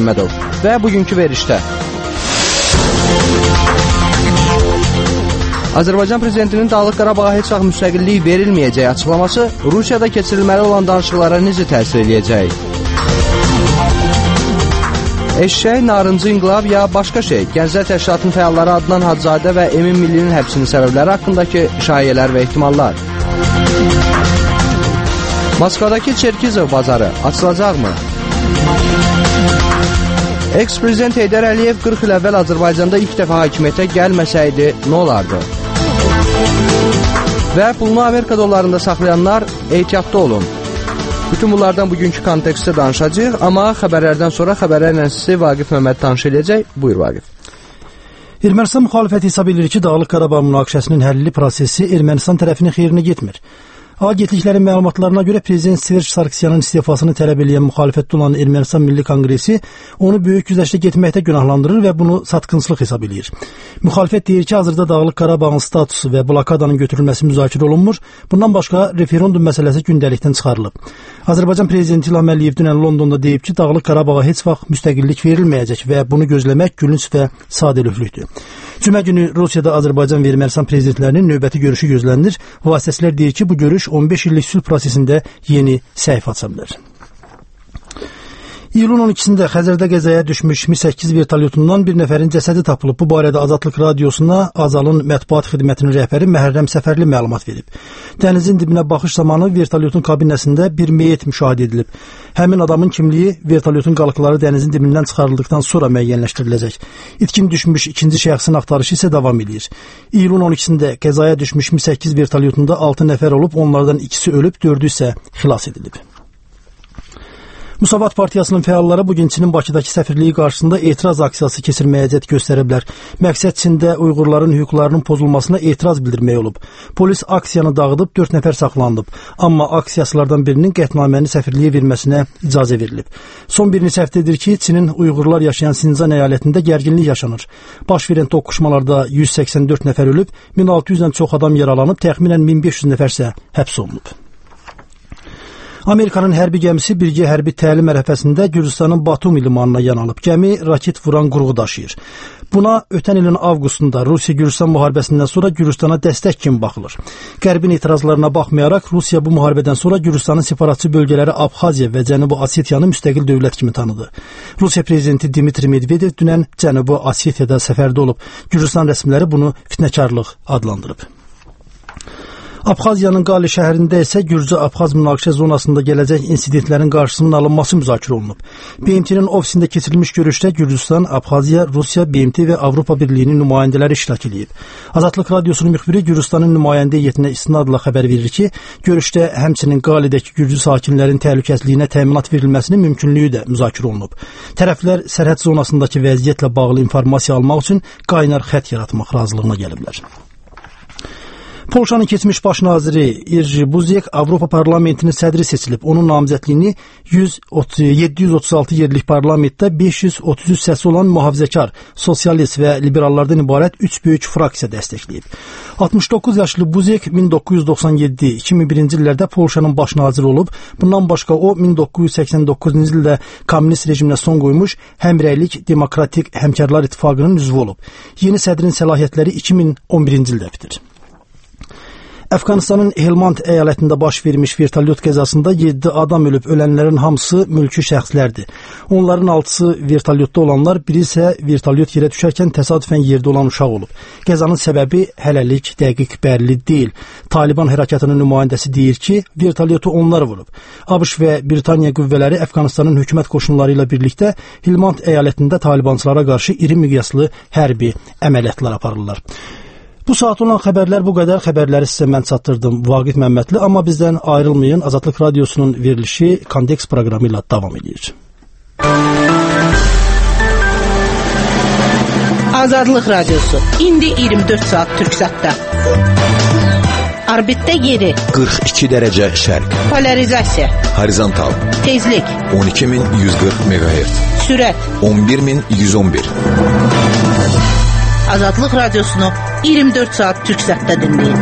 Məmmədov və bugünkü verişdə. Azərbaycan prezidentinin Dağlıq Qarabağa heç vaxt müstəqillik verilməyəcəyi açıqlaması Rusiyada keçirilməli olan danışıqlara necə təsir edəcək? Eşşək, narıncı inqilab ya başqa şey? Gənclər Təşkilatının fəalları Adnan Hacızadə və Emin Millinin həbsinin səbəbləri haqqındakı şayələr və ehtimallar. Moskvadakı Çerkizov bazarı açılacaqmı? Eks-prezident Heydər Əliyev 40 il əvvəl Azərbaycanda ilk dəfə hakimiyyətə gəlməsəydi, nə olardı? Və pulunu Amerika dollarında saxlayanlar ehtiyatlı olun. Bütün bunlardan bugünkü kontekstdə danışacağıq, amma xəbərlərdən sonra xəbərlərlə sizi Vaqif Məmməd tanış edəcək. Buyur Vaqif. Ermənistan müxalifəti hesab edir ki, Dağlıq Qarabağ münaqişəsinin həlli prosesi Ermənistan tərəfinin xeyrinə getmir. Agentliklərin məlumatlarına görə Prezident Serj Sarkisyanın istifasını tələb edən müxalifətdə olan Ermənistan Milli Konqresi onu böyük güzəştə getməkdə günahlandırır və bunu satqınçılıq hesab edir. Müxalifət deyir ki, hazırda Dağlıq Qarabağın statusu və blokadanın götürülməsi müzakirə olunmur. Bundan başqa referendum məsələsi gündəlikdən çıxarılıb. Azərbaycan Prezidenti İlham Əliyev dünən Londonda deyib ki, Dağlıq Qarabağa heç vaxt müstəqillik verilməyəcək və bunu gözləmək gülünc və sadəlövhlükdür. Cümə günü Rusiyada Azərbaycan və Ermənistan prezidentlərinin növbəti görüşü gözlənilir. Vasitəçilər deyir ki, bu görüş 15 illik sülh prosesində yeni səhifə aça bilər. İyulun 12-sində Xəzərdə qəzaya düşmüş Mi-8 vertolyotundan bir nəfərin cəsədi tapılıb. Bu barədə Azadlıq Radiosuna Azalın mətbuat xidmətinin rəhbəri Məhərrəm Səfərli məlumat verib. Dənizin dibinə baxış zamanı vertolyotun kabinəsində bir meyit müşahidə edilib. Həmin adamın kimliyi vertolyotun qalıqları dənizin dibindən çıxarıldıqdan sonra müəyyənləşdiriləcək. İtkin düşmüş ikinci şəxsin axtarışı isə davam edir. İyulun 12-sində qəzaya düşmüş Mi-8 vertolyotunda 6 nəfər olub, onlardan ikisi ölüb, 4-ü isə xilas edilib. Müsavat Partiyasının fəalları bugün Çinin Bakıdakı səfirliyi qarşısında etiraz aksiyası keçirməyə cəhd göstəriblər. Məqsəd Çində Uyğurların hüquqlarının pozulmasına etiraz bildirmək olub. Polis aksiyanı dağıdıb, 4 nəfər saxlanılıb. Amma aksiyasılardan birinin qətnaməni səfirliyə verməsinə icazə verilib. Son bir neçə həftədir ki, Çinin Uyğurlar yaşayan Sincan əyalətində gərginlik yaşanır. Baş verən toqquşmalarda 184 nəfər ölüb, 1600-dən çox adam yaralanıb, təxminən 1500 nəfər isə həbs olunub. Amerikanın hərbi gəmisi birgə hərbi təlim ərəfəsində Gürcüstanın Batumi limanına yan alıb. Gəmi raket vuran qurğu daşıyır. Buna ötən ilin avqustunda Rusiya-Gürcüstan müharibəsindən sonra Gürcüstana dəstək kimi baxılır. Qərbin etirazlarına baxmayaraq Rusiya bu müharibədən sonra Gürcüstanın separatçı bölgələri Abxaziya və Cənubi Osetiyanı müstəqil dövlət kimi tanıdı. Rusiya prezidenti Dmitri Medvedev dünən Cənubi Osetiyada səfərdə olub. Gürcüstan rəsmiləri bunu fitnəkarlıq adlandırıb. Abxaziyanın Qali şəhərində isə Gürcü-Abxaz münaqişə zonasında gələcək insidentlərin qarşısının alınması müzakirə olunub. BMT-nin ofisində keçirilmiş görüşdə Gürcüstan, Abxaziya, Rusiya, BMT və Avropa Birliyinin nümayəndələri iştirak edib. Azadlıq Radiosunun müxbiri Gürcüstanın nümayəndə heyətinə istinadla xəbər verir ki, görüşdə həmçinin Qalidəki Gürcü sakinlərin təhlükəsizliyinə təminat verilməsinin mümkünlüyü də müzakirə olunub. Tərəflər sərhəd zonasındakı vəziyyətlə bağlı informasiya almaq üçün qaynar xətt yaratmaq razılığına gəliblər. Polşanın keçmiş baş naziri Irji Buzek Avropa Parlamentinin sədri seçilib. Onun namizədliyini 736 yerlik parlamentdə 533 səsi olan mühafizəkar, sosialist və liberallardan ibarət 3 böyük fraksiya dəstəkləyib. 69 yaşlı Buzek 1997-2001-ci illərdə Polşanın baş naziri olub. Bundan başqa o 1989-cu ildə kommunist rejiminə son qoymuş Həmrəylik Demokratik Həmkarlar İttifaqının üzvü olub. Yeni sədrin səlahiyyətləri 2011-ci ildə bitir. Əfqanistanın Helmand əyalətində baş vermiş vertolyot qəzasında 7 adam ölüb, ölənlərin hamısı mülki şəxslərdir. Onların 6-sı vertolyotda olanlar, biri isə vertolyot yerə düşərkən təsadüfən yerdə olan uşaq olub. Qəzanın səbəbi hələlik dəqiq bəlli deyil. Taliban hərəkatının nümayəndəsi deyir ki, vertolyotu onlar vurub. ABŞ və Britaniya qüvvələri Əfqanistanın hökumət qoşunları ilə birlikdə Helmand əyalətində talibançılara qarşı iri miqyaslı hərbi əməliyyatlar aparırlar. Bu saat olan xəbərlər bu qədər. Xəbərləri sizə mən çatdırdım, Vaqif Məmmədli. Amma bizdən ayrılmayın. Azadlıq Radiosunun verilişi Kondeks proqramı ilə davam edir. Azadlıq Radiosu. İndi 24 saat Türksatda. Orbitdə yeri 42 dərəcə şərq. Polarizasiya. Horizontal. Tezlik 12140 MHz. Sürət 11111. Azadlıq Radiosunu 24 saat Türksatda dinləyin.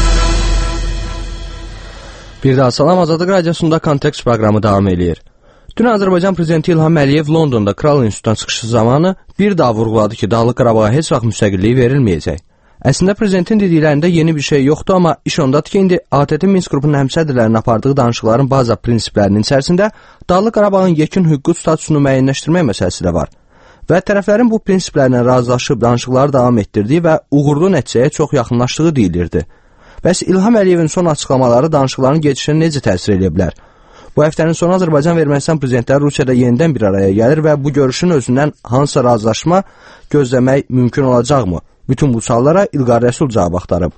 Bir daha salam, Azadlıq Radiosunda Kontekst proqramı davam edir. Dün Azərbaycan prezidenti İlham Əliyev Londonda Kral İnstitutuna çıxışı zamanı bir daha vurğuladı ki, Dağlıq Qarabağa heç vaxt müstəqilliyi verilməyəcək. Əslində prezidentin dediklərində yeni bir şey yoxdur, amma iş ondadır ki, indi ATƏT Minsk qrupunun həmsədrlərinin apardığı danışıqların baza prinsiplərinin içərisində Dağlıq Qarabağın yekun hüquqi statusunu müəyyənləşdirmək məsələsi də var. Və tərəflərin bu prinsiplərlə razılaşıb danışıqları davam etdirdiyi və uğurlu nəticəyə çox yaxınlaşdığı deyilirdi. Bəs İlham Əliyevin son açıqlamaları danışıqların gedişinə necə təsir edə bilər? Bu həftənin sonu Azərbaycan və Ermənistan prezidentləri Rusiyada yenidən bir araya gəlir və bu görüşün özündən hansısa razılaşma gözləmək mümkün olacaqmı? Bütün bu suallara İlqar Rəsul cavab axtarıb.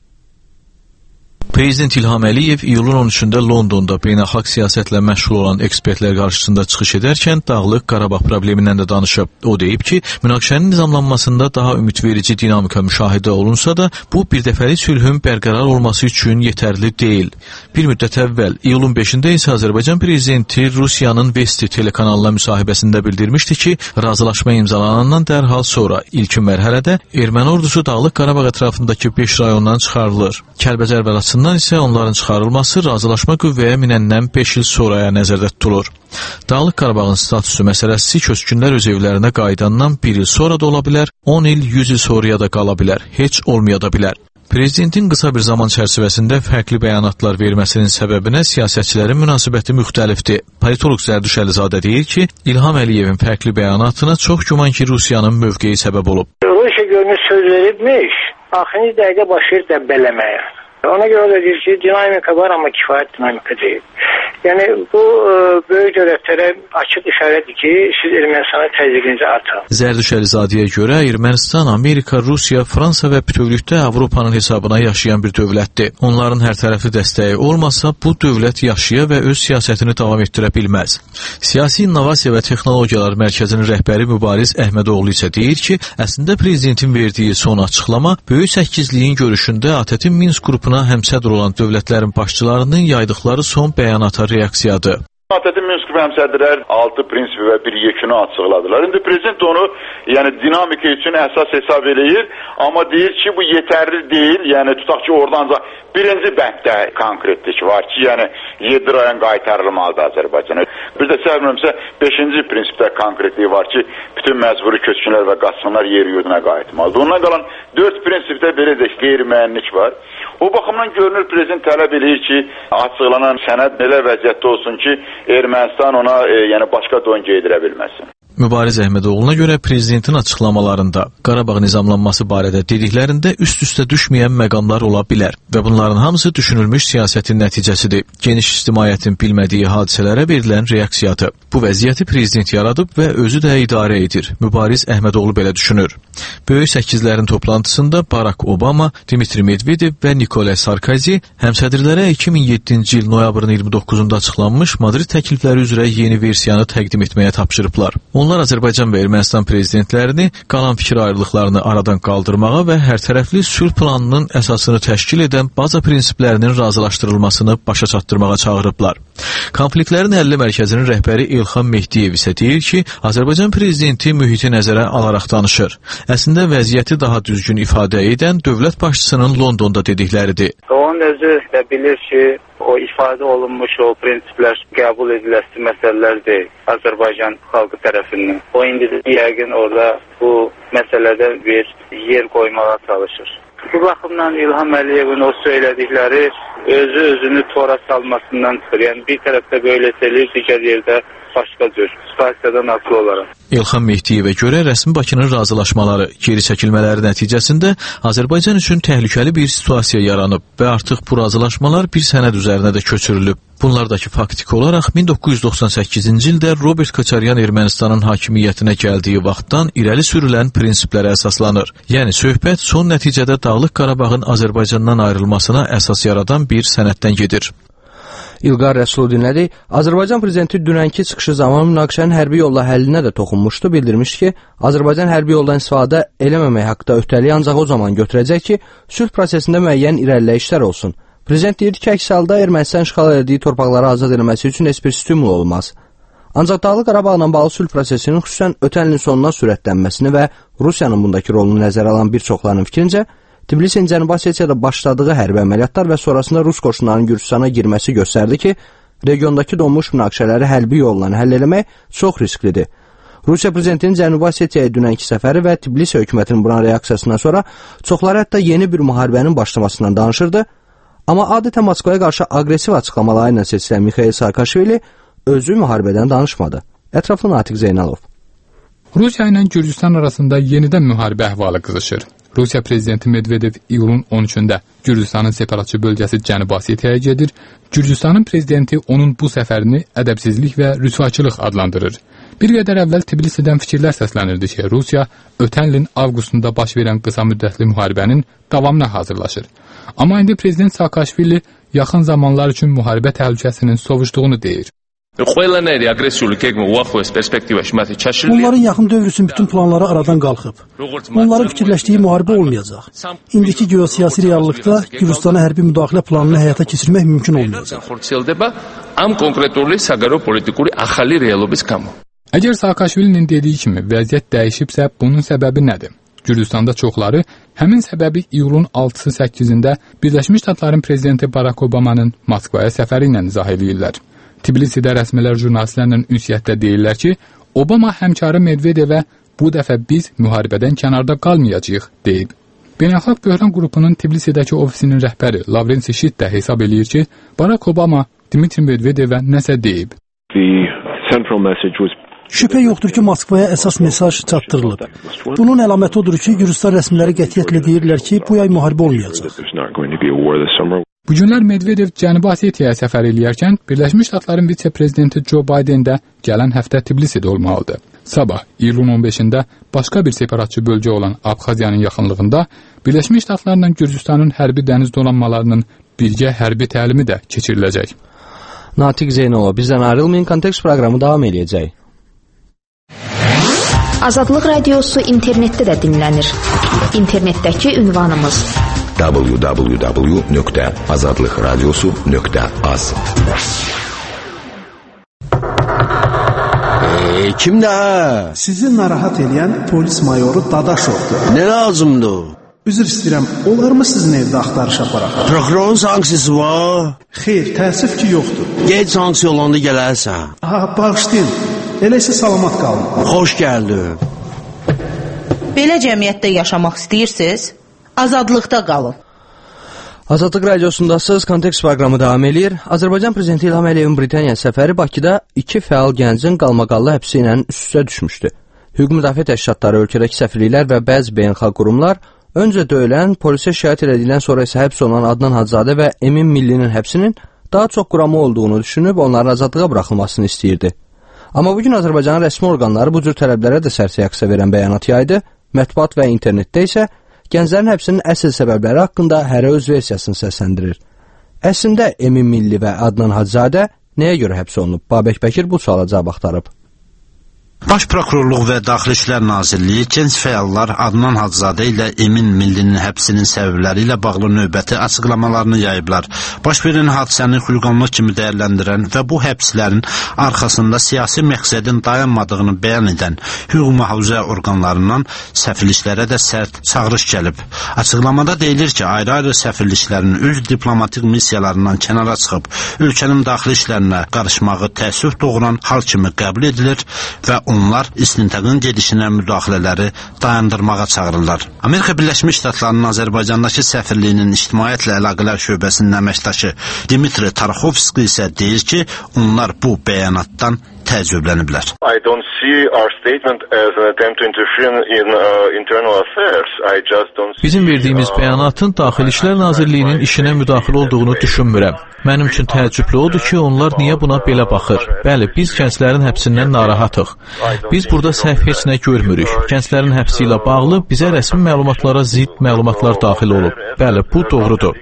Prezident İlham Əliyev iyulun 13-də Londonda beynəlxalq siyasətlə məşğul olan ekspertlər qarşısında çıxış edərkən Dağlıq Qarabağ problemindən də danışıb. O deyib ki, münaqişənin nizamlanmasında daha ümidverici dinamika müşahidə olunsa da, bu birdəfəlik sülhün bərqərar olması üçün yetərli deyil. Bir müddət əvvəl, iyulun 5-də isə Azərbaycan prezidenti Rusiyanın Vesti telekanalına müsahibəsində bildirmişdi ki, razılaşma imzalanandan dərhal sonra ilkin mərhələdə erməni ordusu Dağlıq Qarabağ ətrafındakı 5 rayondan çıxarılır. Kəlbəcər və Laçından isə onların çıxarılması razılaşma qüvvəyə minəndən 5 il sonraya nəzərdə tutulur. Dağlıq Qarabağın statusu məsələsi köçkünlər öz evlərinə qayıdandan 1 il sonra da ola bilər, 10 il, 100 il sonraya da qala bilər, heç olmaya da bilər. Prezidentin qısa bir zaman çərçivəsində fərqli bəyanatlar verməsinin səbəbinə siyasətçilərin münasibəti müxtəlifdir. Politolog Zərdüş Əlizadə deyir ki, İlham Əliyevin fərqli bəyanatına çox güman ki, Rusiyanın mövqeyi səbəb olub. Rusiya görünür söz veribmiş, axırıncı dəqiqə başlayır dəbbələməyə. Ona görə də deyir ki, dinamika var, amma kifayət dinamika deyil. Yəni, bu böyük dövlətlərə açıq işarədir ki, siz Ermənistana təzyiqinizi artırın. Zərdüş Əlizadəyə görə Ermənistan, Amerika, Rusiya, Fransa və bütövlükdə Avropanın hesabına yaşayan bir dövlətdir. Onların hər tərəfli dəstəyi olmasa, bu dövlət yaşaya və öz siyasətini davam etdirə bilməz. Siyasi İnnovasiya və Texnologiyalar Mərkəzinin rəhbəri Mübariz Əhmədoğlu isə deyir ki, əslində prezidentin verdiyi son açıqlama Böyük Səkizliyin görüşündə ATƏT-in Minsk qrupuna həmsədr olan dövlətlərin başçılarının yaydıqları son bəyanata reaksiyadır. ATƏT-in Minsk qrupu həmsədrlər 6 prinsipi və bir yekunu açıqladılar. İndi prezident onu dinamika üçün əsas hesab eləyir, amma deyir ki, bu yetərli deyil. Yəni tutaq ki, orada ancaq birinci bənddə konkretlik var ki, 7 rayon qaytarılmalıdır Azərbaycana. Bir də səhvimsə 5-ci prinsipdə konkretliyi var ki, bütün məcburi köçkünlər və qaçqınlar yer yurduna qayıtmalıdır. Ondan qalan 4 prinsipdə belə də qeyri-müəyyənlik var. O baxımdan görünür prezident tələb edir ki, açıqlanan sənəd belə vəziyyətdə olsun ki, Ermənistan ona başqa don geydirə bilməsin. Mübariz Əhmədoğlu'na görə prezidentin açıqlamalarında Qarabağ nizamlanması barədə dediklərində üst-üstə düşməyən məqamlar ola bilər və bunların hamısı düşünülmüş siyasətin nəticəsidir. Geniş ictimaiyyətin bilmədiyi hadisələrə verilən reaksiyadır. Bu vəziyyəti prezident yaradıb və özü də idarə edir. Mübariz Əhmədoğlu belə düşünür. Böyük Səkizlərin toplantısında Barack Obama, Dmitri Medvedev və Nikolay Sarkozy həmsədrlərə 2007-ci il noyabrın 29-da açıqlanmış Madrid təklifləri üzrə yeni versiyanı təqdim etməyə tapşırıblar. Onlar Azərbaycan və Ermənistan prezidentlərini qalan fikir ayrılıqlarını aradan qaldırmağa və hərtərəfli sülh planının əsasını təşkil edən baza prinsiplərinin razılaşdırılmasını başa çatdırmağa çağırıblar. Konfliktlərin həlli mərkəzinin rəhbəri İlham Mehdiyev isə deyir ki, Azərbaycan prezidenti mühiti nəzərə alaraq danışır. Əslində vəziyyəti daha düzgün ifadə edən dövlət başçısının Londonda dedikləridir. Onun özü də bilir ki, o ifadə olunmuş o prinsiplər qəbul ediləsi məsələlər deyil Azərbaycan xalqı tərəfindən. O indi yəqin orada bu məsələdə bir yer qoymağa çalışır. Bu baxımdan İlham Əliyevin o söylədikləri özünü tora salmasından çıxır. Yəni bir tərəfdə belə eləyir, digər yerdə başqa cür, situasiyadan asılı olaraq. İlham Mehdiyevə görə rəsmi Bakının razılaşmaları, geri çəkilmələri nəticəsində Azərbaycan üçün təhlükəli bir situasiya yaranıb və artıq bu razılaşmalar bir sənəd üzərinə də köçürülüb. Bunlardakı faktiki olaraq 1998-ci ildə Robert Koçaryan Ermənistanın hakimiyyətinə gəldiyi vaxtdan irəli sürülən prinsiplərə əsaslanır. Yəni söhbət son nəticədə Dağlıq Qarabağın Azərbaycandan ayrılmasına əsas yaradan bir sənəddən gedir. İlqar Rəsulu dinlədik. Azərbaycan prezidenti dünənki çıxışı zamanı münaqişənin hərbi yolla həllinə də toxunmuşdu. Bildirmişdi ki, Azərbaycan hərbi yoldan istifadə eləməmək haqqında öhdəliyi ancaq o zaman götürəcək ki, sülh prosesində müəyyən irəliləyişlər olsun. Prezident deyirdi ki, əks halda Ermənistan işğal etdiyi torpaqları azad etməsi üçün heç bir stimul olmaz. Ancaq Dağlıq Qarabağla bağlı sülh prosesinin xüsusən ötən ilin sonuna sürətlənməsini və Rusiyanın bundakı rolunu nəzərə alan bir çoxlarının fikrincə, Tbilisin Cənubi Osetiyada başladığı hərbi əməliyyatlar və sonrasında Rus qoşunlarının Gürcüstana girməsi göstərdi ki, regiondakı donmuş münaqişələri hərbi yolla həll etmək çox risklidir. Rusiya prezidentinin Cənubi Osetiyaya dünənki səfəri və Tbilisi hökumətinin buna reaksiyasından sonra çoxları hətta yeni bir müharibənin başlamasından danışırdı. Amma adətən Moskvaya qarşı aqressiv açıqlamaları ilə seçilən Mikhail Saakashvili özü müharibədən danışmadı. Ətraflı Natiq Zeynalov. Rusiya ilə Gürcüstan arasında yenidən müharibə əhvalı qızışır. Rusiya prezidenti Medvedev iyulun 13-də Gürcüstanın separatçı bölgəsi Cənubi Osetiyaya gedir. Gürcüstanın prezidenti onun bu səfərini ədəbsizlik və rüsvaçılıq adlandırır. Bir qədər əvvəl Tbilisidən fikirlər səslənirdi ki, Rusiya ötən ilin avqustunda baş verən qısa müddətli müharibənin davamına hazırlaşır. Amma indi prezident Saakashvili yaxın zamanlar üçün müharibə təhlükəsinin sovuşduğunu deyir. Onların yaxın dövr üçün bütün planları aradan qalxıb. Onların fikirləşdiyi müharibə olmayacaq. İndiki geosiyasi reallıqda Gürcüstana hərbi müdaxilə planını həyata keçirmək mümkün olmayacaq. Əgər Saakashvilinin dediyi kimi vəziyyət dəyişibsə, bunun səbəbi nədir? Gürcüstanda çoxları həmin səbəbi iyulun 6-8-də Birləşmiş Ştatların prezidenti Barack Obamanın Moskvaya səfəri ilə izah edirlər. Tbilisidə rəsmilər jurnalistlərlə ünsiyyətdə deyirlər ki, Obama həmkarı Medvedevə bu dəfə biz müharibədən kənarda qalmayacağıq deyib. Beynəlxalq Böhran qrupunun Tbilisidəki ofisinin rəhbəri Lavrentsi Şit də hesab eləyir ki, Barack Obama Dmitri Medvedevə nəsə deyib. Şübhə yoxdur ki, Moskvaya əsas mesaj çatdırılıb. Bunun əlaməti odur ki, Gürcüstan rəsmiləri qətiyyətlə deyirlər ki, bu yay müharibə olmayacaq. Bu günlər Medvedev Cənubi Osetiyaya səfər eləyərkən Birləşmiş Ştatların vitse-prezidenti Joe Biden də gələn həftə Tbilisidə olmalıdır. Sabah, iyulun 15-də başqa bir separatçı bölgə olan Abxaziyanın yaxınlığında Birləşmiş Ştatlarla Gürcüstanın hərbi dəniz donanmalarının birgə hərbi təlimi də keçiriləcək. Natiq Zeynalov, bizdən ayrılmayın, Kontekst proqramı davam edəcək. Azadlıq Radiosu internetdə də dinlənir. İnternetdəki ünvanımız www.azadlıqradiosu.az. Kimdə? Sizi narahat edən polis mayoru Dadaşovdur. Nə lazımdır? Üzr istəyirəm, olarmı sizin evdə axtarış aparaq? Prokurorun sanksiyası var? Xeyr, təəssüf ki, yoxdur. Gec sanksiya olanda gələrsən. Bağışlayın. Elə isə salamat qalın. Xoş gəldin. Belə cəmiyyətdə yaşamaq istəyirsiniz? Azadlıqda qalın. Azadlıq radiosundasınız, Kontekst proqramı davam edir. Azərbaycan prezidenti İlham Əliyevin Britaniya səfəri Bakıda 2 fəal gəncin qalmaqallı həbsi ilə üst-üstə düşmüşdü. Hüquq müdafiə təşkilatları, ölkədəki səfirliklər və bəzi beynəlxalq qurumlar öncə döyülən, polisə şikayət edilən sonra isə həbs olunan Adnan Hacızadə və Emin Millinin həbsinin daha çox quramı olduğunu düşünüb onların azadlığa buraxılmasını istəyirdi. Amma bugün Azərbaycanın rəsmi orqanları bu cür tələblərə də sərt reaksiya verən bəyanat yaydı. Mətbuat və internetdə isə gənclərin həbsinin əsl səbəbləri haqqında hərə öz versiyasını səsləndirir. Əslində Emin Milli və Adnan Hacızadə nəyə görə həbs olunub? Babək Bəkir bu suala cavab axtarıb. Baş Prokurorluq və Daxili İşlər Nazirliyi gənc fəallar Adnan Hacızadə ilə Emin Millinin həbsinin səbəbləri ilə bağlı növbəti açıqlamalarını yayıblar. Baş verən hadisəni xuliqanlıq kimi dəyərləndirən və bu həbslərin arxasında siyasi məqsədin dayanmadığını bəyan edən hüquq mühafizə orqanlarından səfirliklərə də sərt çağırış gəlib. Açıqlamada deyilir ki, ayrı-ayrı səfirliklərin öz diplomatik missiyalarından kənara çıxıb, ölkənin daxili işlərinə qarışmağı təəssüf doğuran hal kimi qəbul edilir və onlar istintaqın gedişinə müdaxilələri dayandırmağa çağırırlar. Amerika Birləşmiş Ştatlarının Azərbaycandakı səfirliyinin ictimaiyyətlə əlaqələr şöbəsinin əməkdaşı Dimitri Taraxovski isə deyir ki, onlar bu bəyanatdan təəccübləniblər. Bizim verdiyimiz bəyanatın Daxili İşlər Nazirliyinin işinə müdaxilə olduğunu düşünmürəm. Mənim üçün təəccüblü odur ki, onlar niyə buna belə baxır? Bəli, biz gənclərin həbsindən narahatıq. Biz burada səhv heç nə görmürük. Gənclərin həbsi ilə bağlı bizə rəsmi məlumatlara zidd məlumatlar daxil olub. Bəli, bu doğrudur.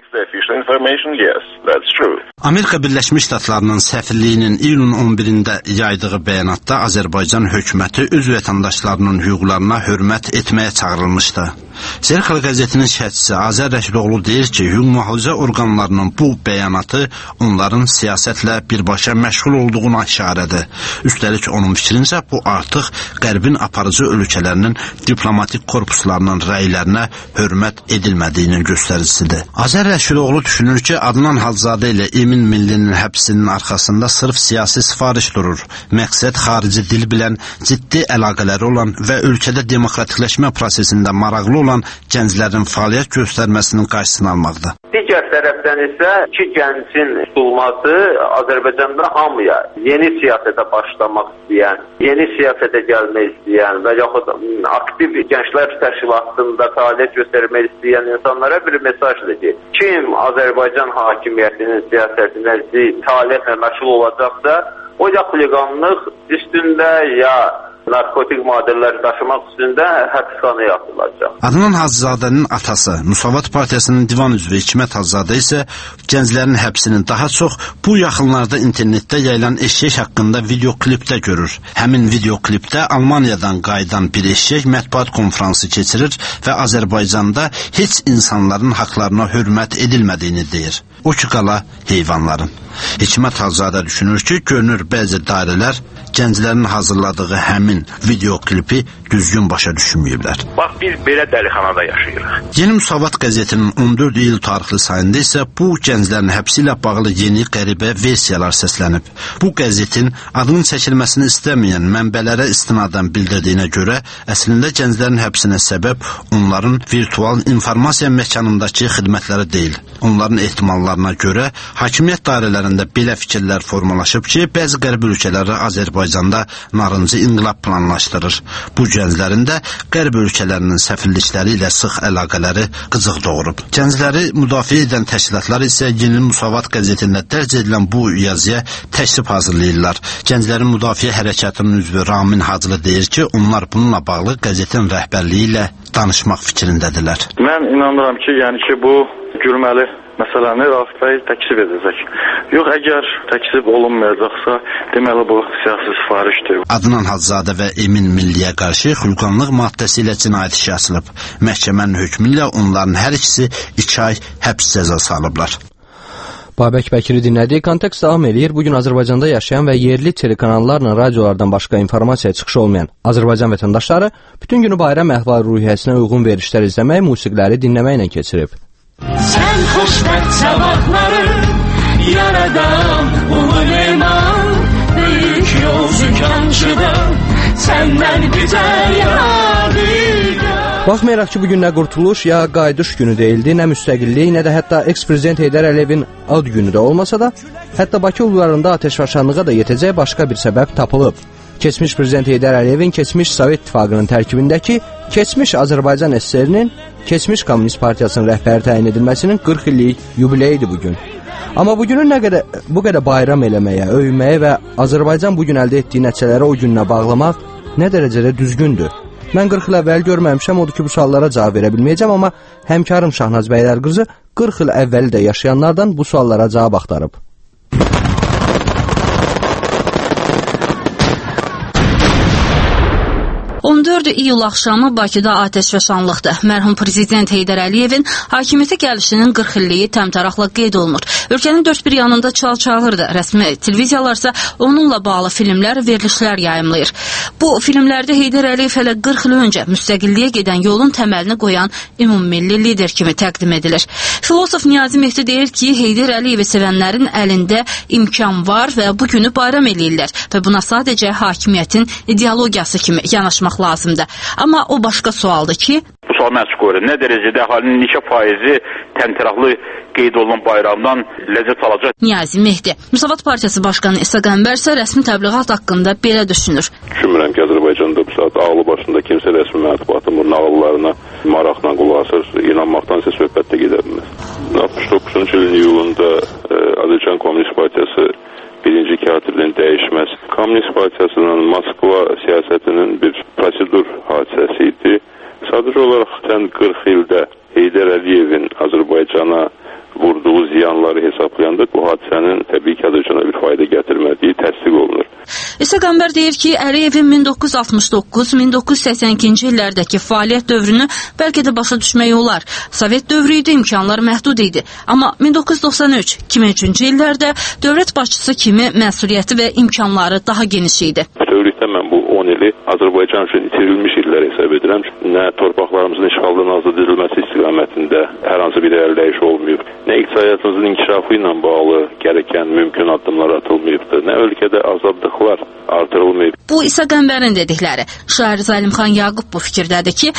Amerika Birləşmiş Ştatlarının səfirliyinin iyulun 11-də yaydığı bəyanatda Azərbaycan hökuməti öz vətəndaşlarının hüquqlarına hörmət etməyə çağırılmışdı. Zerxal qəzetinin şərhçisi Azər Rəşidoğlu deyir ki, hüquq mühafizə orqanlarının bu bəyanatı onların siyasətlə birbaşa məşğul olduğuna işarədir. Üstəlik onun fikrincə bu artıq Qərbin aparıcı ölkələrinin diplomatik korpuslarının rəylərinə hörmət edilmədiyinin göstəricisidir. Azər Rəşidoğlu düşünür ki, Adnan Hacızadə Hacızadə ilə Emin Millinin həbsinin arxasında sırf siyasi sifariş durur. Məqsəd xarici dil bilən, ciddi əlaqələri olan və ölkədə demokratikləşmə prosesində maraqlı olan gənclərin fəaliyyət göstərməsinin qarşısını almaqdır. Digər tərəfdən isə iki gəncin tutulması Azərbaycanda hamıya yeni siyasətə başlamaq istəyən, yeni siyasətə gəlmək istəyən və yaxud aktiv gənclər təşkilatında fəaliyyət göstərmək istəyən insanlara bir mesajdır ki, kim Azərbaycan hakimiyyətinin siyasətinə fəaliyyətlə məşğul olacaqsa, o ya xuliqanlıq üstündə ya narkotik maddələr daşımaq üstündə həbsxanaya atılacaq. Adnan Hacızadənin atası, Müsavat Partiyasının divan üzvü Hikmət Hacızadə isə gənclərin həbsini daha çox bu yaxınlarda internetdə yayılan eşşək haqqında videoklipdə görür. Həmin videoklipdə Almaniyadan qayıdan bir eşşək mətbuat konfransı keçirir və Azərbaycanda heç insanların haqlarına hörmət edilmədiyini deyir. O ki qala heyvanların. Hikmət Hacızadə düşünür ki, görünür bəzi dairələr gənclərin hazırladığı həmin videoklipi düzgün başa düşməyiblər. Bax, biz belə dəlixanada yaşayırıq. Yeni Müsavat qəzetinin 14 iyul tarixli sayında isə bu gənclərin həbsi ilə bağlı yeni qəribə versiyalar səslənib. Bu qəzetin adının çəkilməsini istəməyən mənbələrə istinadən bildirdiyinə görə, əslində gənclərin həbsinə səbəb onların virtual informasiya məkanındakı xidmətləri deyil. Onların ehtimallarına görə hakimiyyət dairələrində belə fikirlər formalaşıb ki, bəzi qərb ölkələri Azərbaycanda narıncı inqilab planlaşdırır. Bu gənclərin də qərb ölkələrinin səfirlikləri ilə sıx əlaqələri qızıq doğurub. Gəncləri müdafiə edən təşkilatlar isə Yeni Müsavat qəzetində dərc edilən bu yazıya təşrif hazırlayırlar. Gənclərin müdafiə hərəkatının üzvü Ramin Hacılı deyir ki, onlar bununla bağlı qəzetin rəhbərliyi ilə danışmaq fikrindədirlər. Mən inanıram ki, bu gülməli məsələni Rauf bəy təksib edəcək. Yox, əgər təksib olunmayacaqsa, deməli bu siyasi sifarişdir. Adnan Hacızadə və Emin Milliyə qarşı xülqanlıq maddəsi ilə cinayət işi açılıb. Məhkəmənin hökmü ilə onların hər ikisi 2 ay həbs cəzası alıblar. Babək Bəkiri dinlədiyi kontekst davam edir. Bugün Azərbaycanda yaşayan və yerli telekanallarla radiolardan başqa informasiya çıxışı olmayan Azərbaycan vətəndaşları bütün günü bayram əhval-ruhiyyəsinə uyğun verişlər izləmək, musiqiləri dinləməklə keçirib. Sən xoşbəxt sabahları yaradan ulu liman, böyük yolcu kamçıda səndən bizə yaradıqlar. Baxmayaraq ki, bugün nə qurtuluş, ya qayıdış günü deyildi, nə müstəqillik, nə də hətta eks-prezident Heydər Əliyevin ad günü də olmasa da, hətta Bakı ullarında atəşfəşanlığa da yetəcək başqa bir səbəb tapılıb. Keçmiş prezident Heydər Əliyevin keçmiş Sovet İttifaqının tərkibindəki keçmiş Azərbaycan SSR-nin keçmiş Kommunist Partiyasının rəhbəri təyin edilməsinin 40 illik yubileyidir bugün. Amma bugünü bu qədər bayram eləməyə, öyməyə və Azərbaycan bugün əldə etdiyi nəticələri o günlə bağlamaq nə dərəcədə düzgündür? Mən 40 il əvvəl görməmişəm, odur ki, bu suallara cavab verə bilməyəcəm, amma həmkarım Şahnaz Bəylərqızı 40 il əvvəli də yaşayanlardan bu suallara cavab axtarıb. 14 iyul axşamı Bakıda atəşfəşanlıqdır. Mərhum prezident Heydər Əliyevin hakimiyyətə gəlişinin 40 illiyi təmtəraqla qeyd olunur. Ölkənin dörd bir yanında çal-çağırdı. Rəsmi televiziyalarsa onunla bağlı filmlər, verilişlər yayımlayır. Bu filmlərdə Heydər Əliyev hələ 40 il öncə müstəqilliyə gedən yolun təməlini qoyan ümummilli lider kimi təqdim edilir. Filosof Niyazi Mehdi deyir ki, Heydər Əliyevi sevənlərin əlində imkan var və bu günü bayram eləyirlər və buna sadəcə hakimiyyətin ideologiyası kimi yanaşmaq lazımdır. Amma o başqa sualdır ki, bu sual mən çıxıyorum. Nə dərəcədə əhalinin neçə faizi təmtəraqlı qeyd olunan bayramdan ləzzət alacaq? Niyazi Mehdi. Müsavat Partiyası Başqanı İsa Qəmbər isə rəsmi təbliğat haqqında belə düşünür. Düşünmürəm ki, Azərbaycanda bu saat ağlı başında kimsə rəsmi mətbuatın bu nağıllarına maraqla qulaq asır, inanmaqdan isə söhbətdə gedə bilməz. 69-cu ilin iyulunda Azərbaycan Komünist Partiyası birinci katiblinin dəyişməsi Komünist Partiyasının Moskva siyasətinin bir prosedur hadisəsi idi. Sadəcə olaraq 40 ildə Heydər Əliyevin Azərbaycana vurduğu ziyanları hesablayanda bu hadisənin təbii ki, Azərbaycana bir fayda gətirmədiyi təsdiq olunur. İsa Qəmbər deyir ki, Əliyevin 1969-1982-ci illərdəki fəaliyyət dövrünü bəlkə də başa düşmək olar. Sovet dövrü idi, imkanlar məhdud idi. Amma 1993-2003-cü illərdə dövlət başçısı kimi məsuliyyəti və imkanları daha geniş idi. Bütövlükdə Ümumiyyətlə mən bu 10 ili Azərbaycan üçün itirilmiş illər hesab edirəm. Nə torpaqlarımızın işğaldan azad edilməsi istiqamətində hər hansı bir irəliləyiş olmayıb, nə iqtisadiyyatımızın inkişafı ilə bağlı gərəkən mümkün addımlar atılmayıbdır, nə ölkədə azadlıqlar artırılmayıb. Bu İsa Qəmbərin dedikləri. Şair Zəlimxan Yaqub bu fikirdədir ki,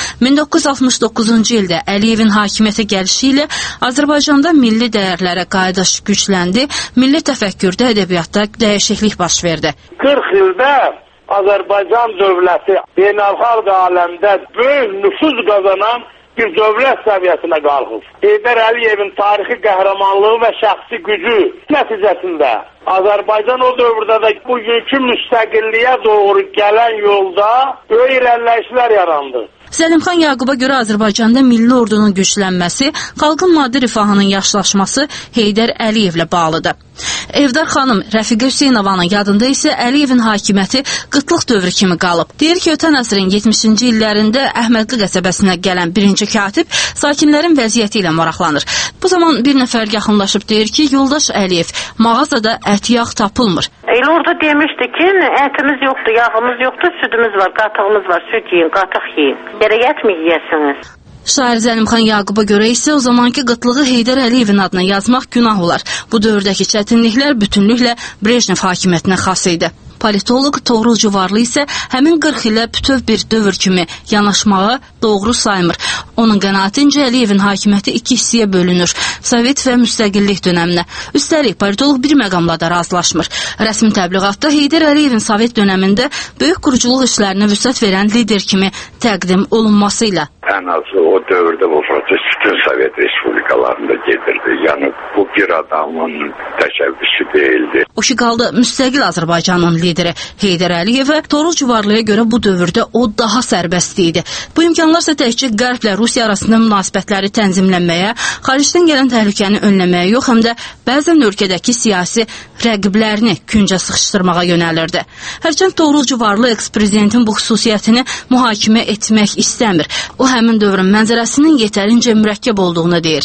1969-cu ildə Əliyevin hakimiyyətə gəlişi ilə Azərbaycanda milli dəyərlərə qayıdış gücləndi, milli təfəkkürdə, ədəbiyyatda dəyişiklik baş verdi. 40 ildə Azərbaycan dövləti beynəlxalq aləmdə böyük nüfuz qazanan bir dövlət səviyyəsinə qalxıb. Heydər Əliyevin tarixi qəhrəmanlığı və şəxsi gücü nəticəsində Azərbaycan o dövrdə də bugünkü müstəqilliyə doğru gələn yolda böyük irəliləyişlər yarandı. Zəlimxan Yaquba görə Azərbaycanda milli ordunun güclənməsi, xalqın maddi rifahının yaşlaşması Heydər Əliyevlə bağlıdır. Evdar xanım Rəfiqə Hüseynovanın yadında isə Əliyevin hakimiyyəti qıtlıq dövrü kimi qalıb. Deyir ki, ötən əsrin 70-ci illərində Əhmədli qəsəbəsinə gələn birinci katib sakinlərin vəziyyəti ilə maraqlanır. Bu zaman bir nəfər yaxınlaşıb deyir ki, yoldaş Əliyev, mağazada ət yağ tapılmır. Elə orada demişdi ki, ətimiz yoxdur, yağımız yoxdur, südümüz var, qatığımız var, süd yiyin, qatıq yiyin. Yerə mi yiyəsiniz? Şair Zəlimxan Yaquba görə isə o zamanki qıtlığı Heydər Əliyevin adına yazmaq günah olar. Bu dövrdəki çətinliklər bütünlüklə Brejnev hakimiyyətinə xas idi. Politoloq Toğrul Cuvarlı isə həmin 40 ilə bütöv bir dövr kimi yanaşmağı doğru saymır. Onun qənaətincə Əliyevin hakimiyyəti iki hissəyə bölünür, Sovet və müstəqillik dönəminə. Üstəlik, politoloq bir məqamla da razılaşmır. Rəsmi təbliğatda Heydər Əliyevin Sovet dönəmində böyük quruculuq işlərinə vüsət verən lider kimi təqdim olunması ilə. Ən azı o dövrdə bu proses bütün Sovet respublikalarında gedirdi. Yəni bu bir adamın təşəbbüsü deyildi. O ki qaldı müstəqil Azərbaycanın lideri Heydər Əliyevə, Toğrul Cuvarlıya görə bu dövrdə o daha sərbəst idi. Bu imkanlar isə təkcə Qərblə Rusiya arasında münasibətləri tənzimlənməyə, xaricdən gələn təhlükəni önləməyə yox, həm də bəzən ölkədəki siyasi rəqiblərini küncə sıxışdırmağa yönəlirdi. Hərçənd Toğrul Cuvarlı eks-prezidentin bu xüsusiyyətini mühakimə etmək istəmir. O həmin dövrün mənzərəsinin yetərincə mürəkkəb olduğunu deyir.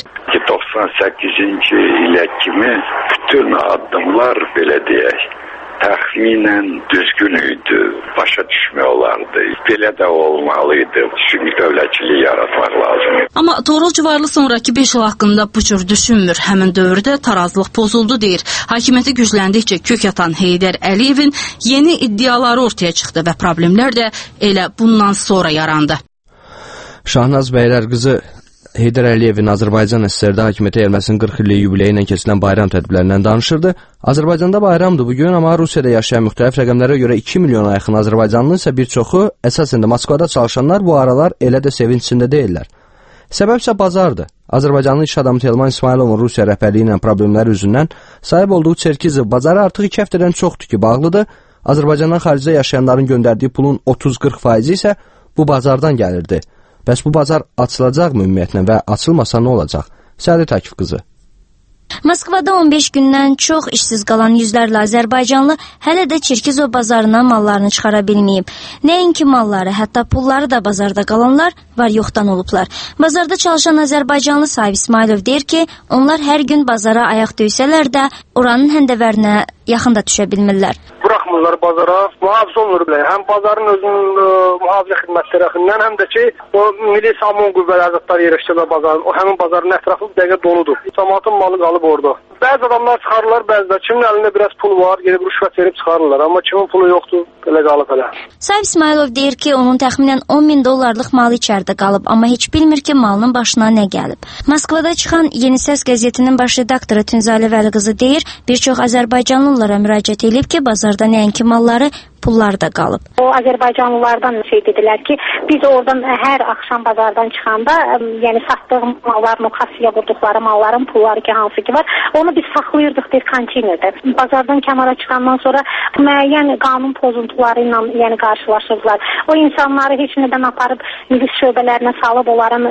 98-ci ilə kimi bütün addımlar, belə deyək, təxminən düzgün idi, başa düşmək olardı. Belə də olmalıydı, çünki dövlətçiliyi yaratmaq lazımdır. Amma Toğrul Cuvarlı sonraki 5 il haqqında bu cür düşünmür. Həmin dövrdə tarazlıq pozuldu deyir. Hakimiyyəti gücləndikcə kök atan Heydər Əliyevin yeni iddiaları ortaya çıxdı və problemlər də elə bundan sonra yarandı. Şahnaz Bəylər qızı Heydər Əliyevin Azərbaycan SSR-də hakimiyyətə gəlməsinin 40 illik yubileyi ilə keçirilən bayram tədbirlərindən danışırdı. Azərbaycanda bayramdır bugün, amma Rusiyada yaşayan müxtəlif rəqəmlərə görə 2 milyona yaxın Azərbaycanlı isə bir çoxu, əsasən də Moskvada çalışanlar bu aralar elə də sevinç içində deyirlər. Səbəb isə bazardır. Azərbaycanlı iş adamı Telman İsmailovun Rusiya rəhbərliyi ilə problemləri üzündən sahib olduğu Çerkizov bazarı artıq 2 həftədən çoxdur ki, bağlıdır. Azərbaycandan xaricdə yaşayanların göndərdiyi pulun 30-40% isə bu bazardan gəlirdi. Bəs bu bazar açılacaqmı ümumiyyətlə və açılmasa nə olacaq? Səadət Akif qızı. Moskvada 15 gündən çox işsiz qalan yüzlərlə Azərbaycanlı hələ də Çerkizov bazarına mallarını çıxara bilməyib. Nəinki malları, hətta pulları da bazarda qalanlar var yoxdan olublar. Bazarda çalışan Azərbaycanlı Sahib İsmailov deyir ki, onlar hər gün bazara ayaq döysələr də oranın həndəvərinə yaxın da düşə bilmirlər. Buraxmırlar bazara, mühafizə olunurlar. Həm bazarın özünün mühafizə xidmət tərəfindən, həm də ki, o Milli Savunma Qüvvələri Azadları yerləşdirilər bazarın. O həmin bazarın ətrafı dəqiqə doludur. Cəmaatın malı qalıb orada. Bəzi adamlar çıxarırlar, bəzilər. Kimin əlində biraz pul var, gedib rüşvət verib çıxarırlar. Amma kimin pulu yoxdur, belə qalıb elə. Sahib İsmailov deyir ki, onun təxminən 10.000 dollarlıq malı içəridə qalıb, amma heç bilmir ki, malının başına nə gəlib. Moskvada çıxan Yeni Səs qəzetinin baş redaktoru Tünzalə Vəliqızı deyir, bir çox Azərbaycanlılara müraciət edib ki, bazarda nəinki malları, pullar da qalıb. O Azərbaycanlılardan dedilər ki, biz oradan hər axşam bazardan çıxanda, yəni satdığım malların, o kassaya vurduqları malların pulları ki, hansı ki var, onu biz saxlayırdıq bir konteynerdə. Bazardan kənara çıxandan sonra müəyyən qanun pozuntuları ilə yəni qarşılaşırdılar. O insanları heç nədən aparıb milis şöbələrinə salıb onların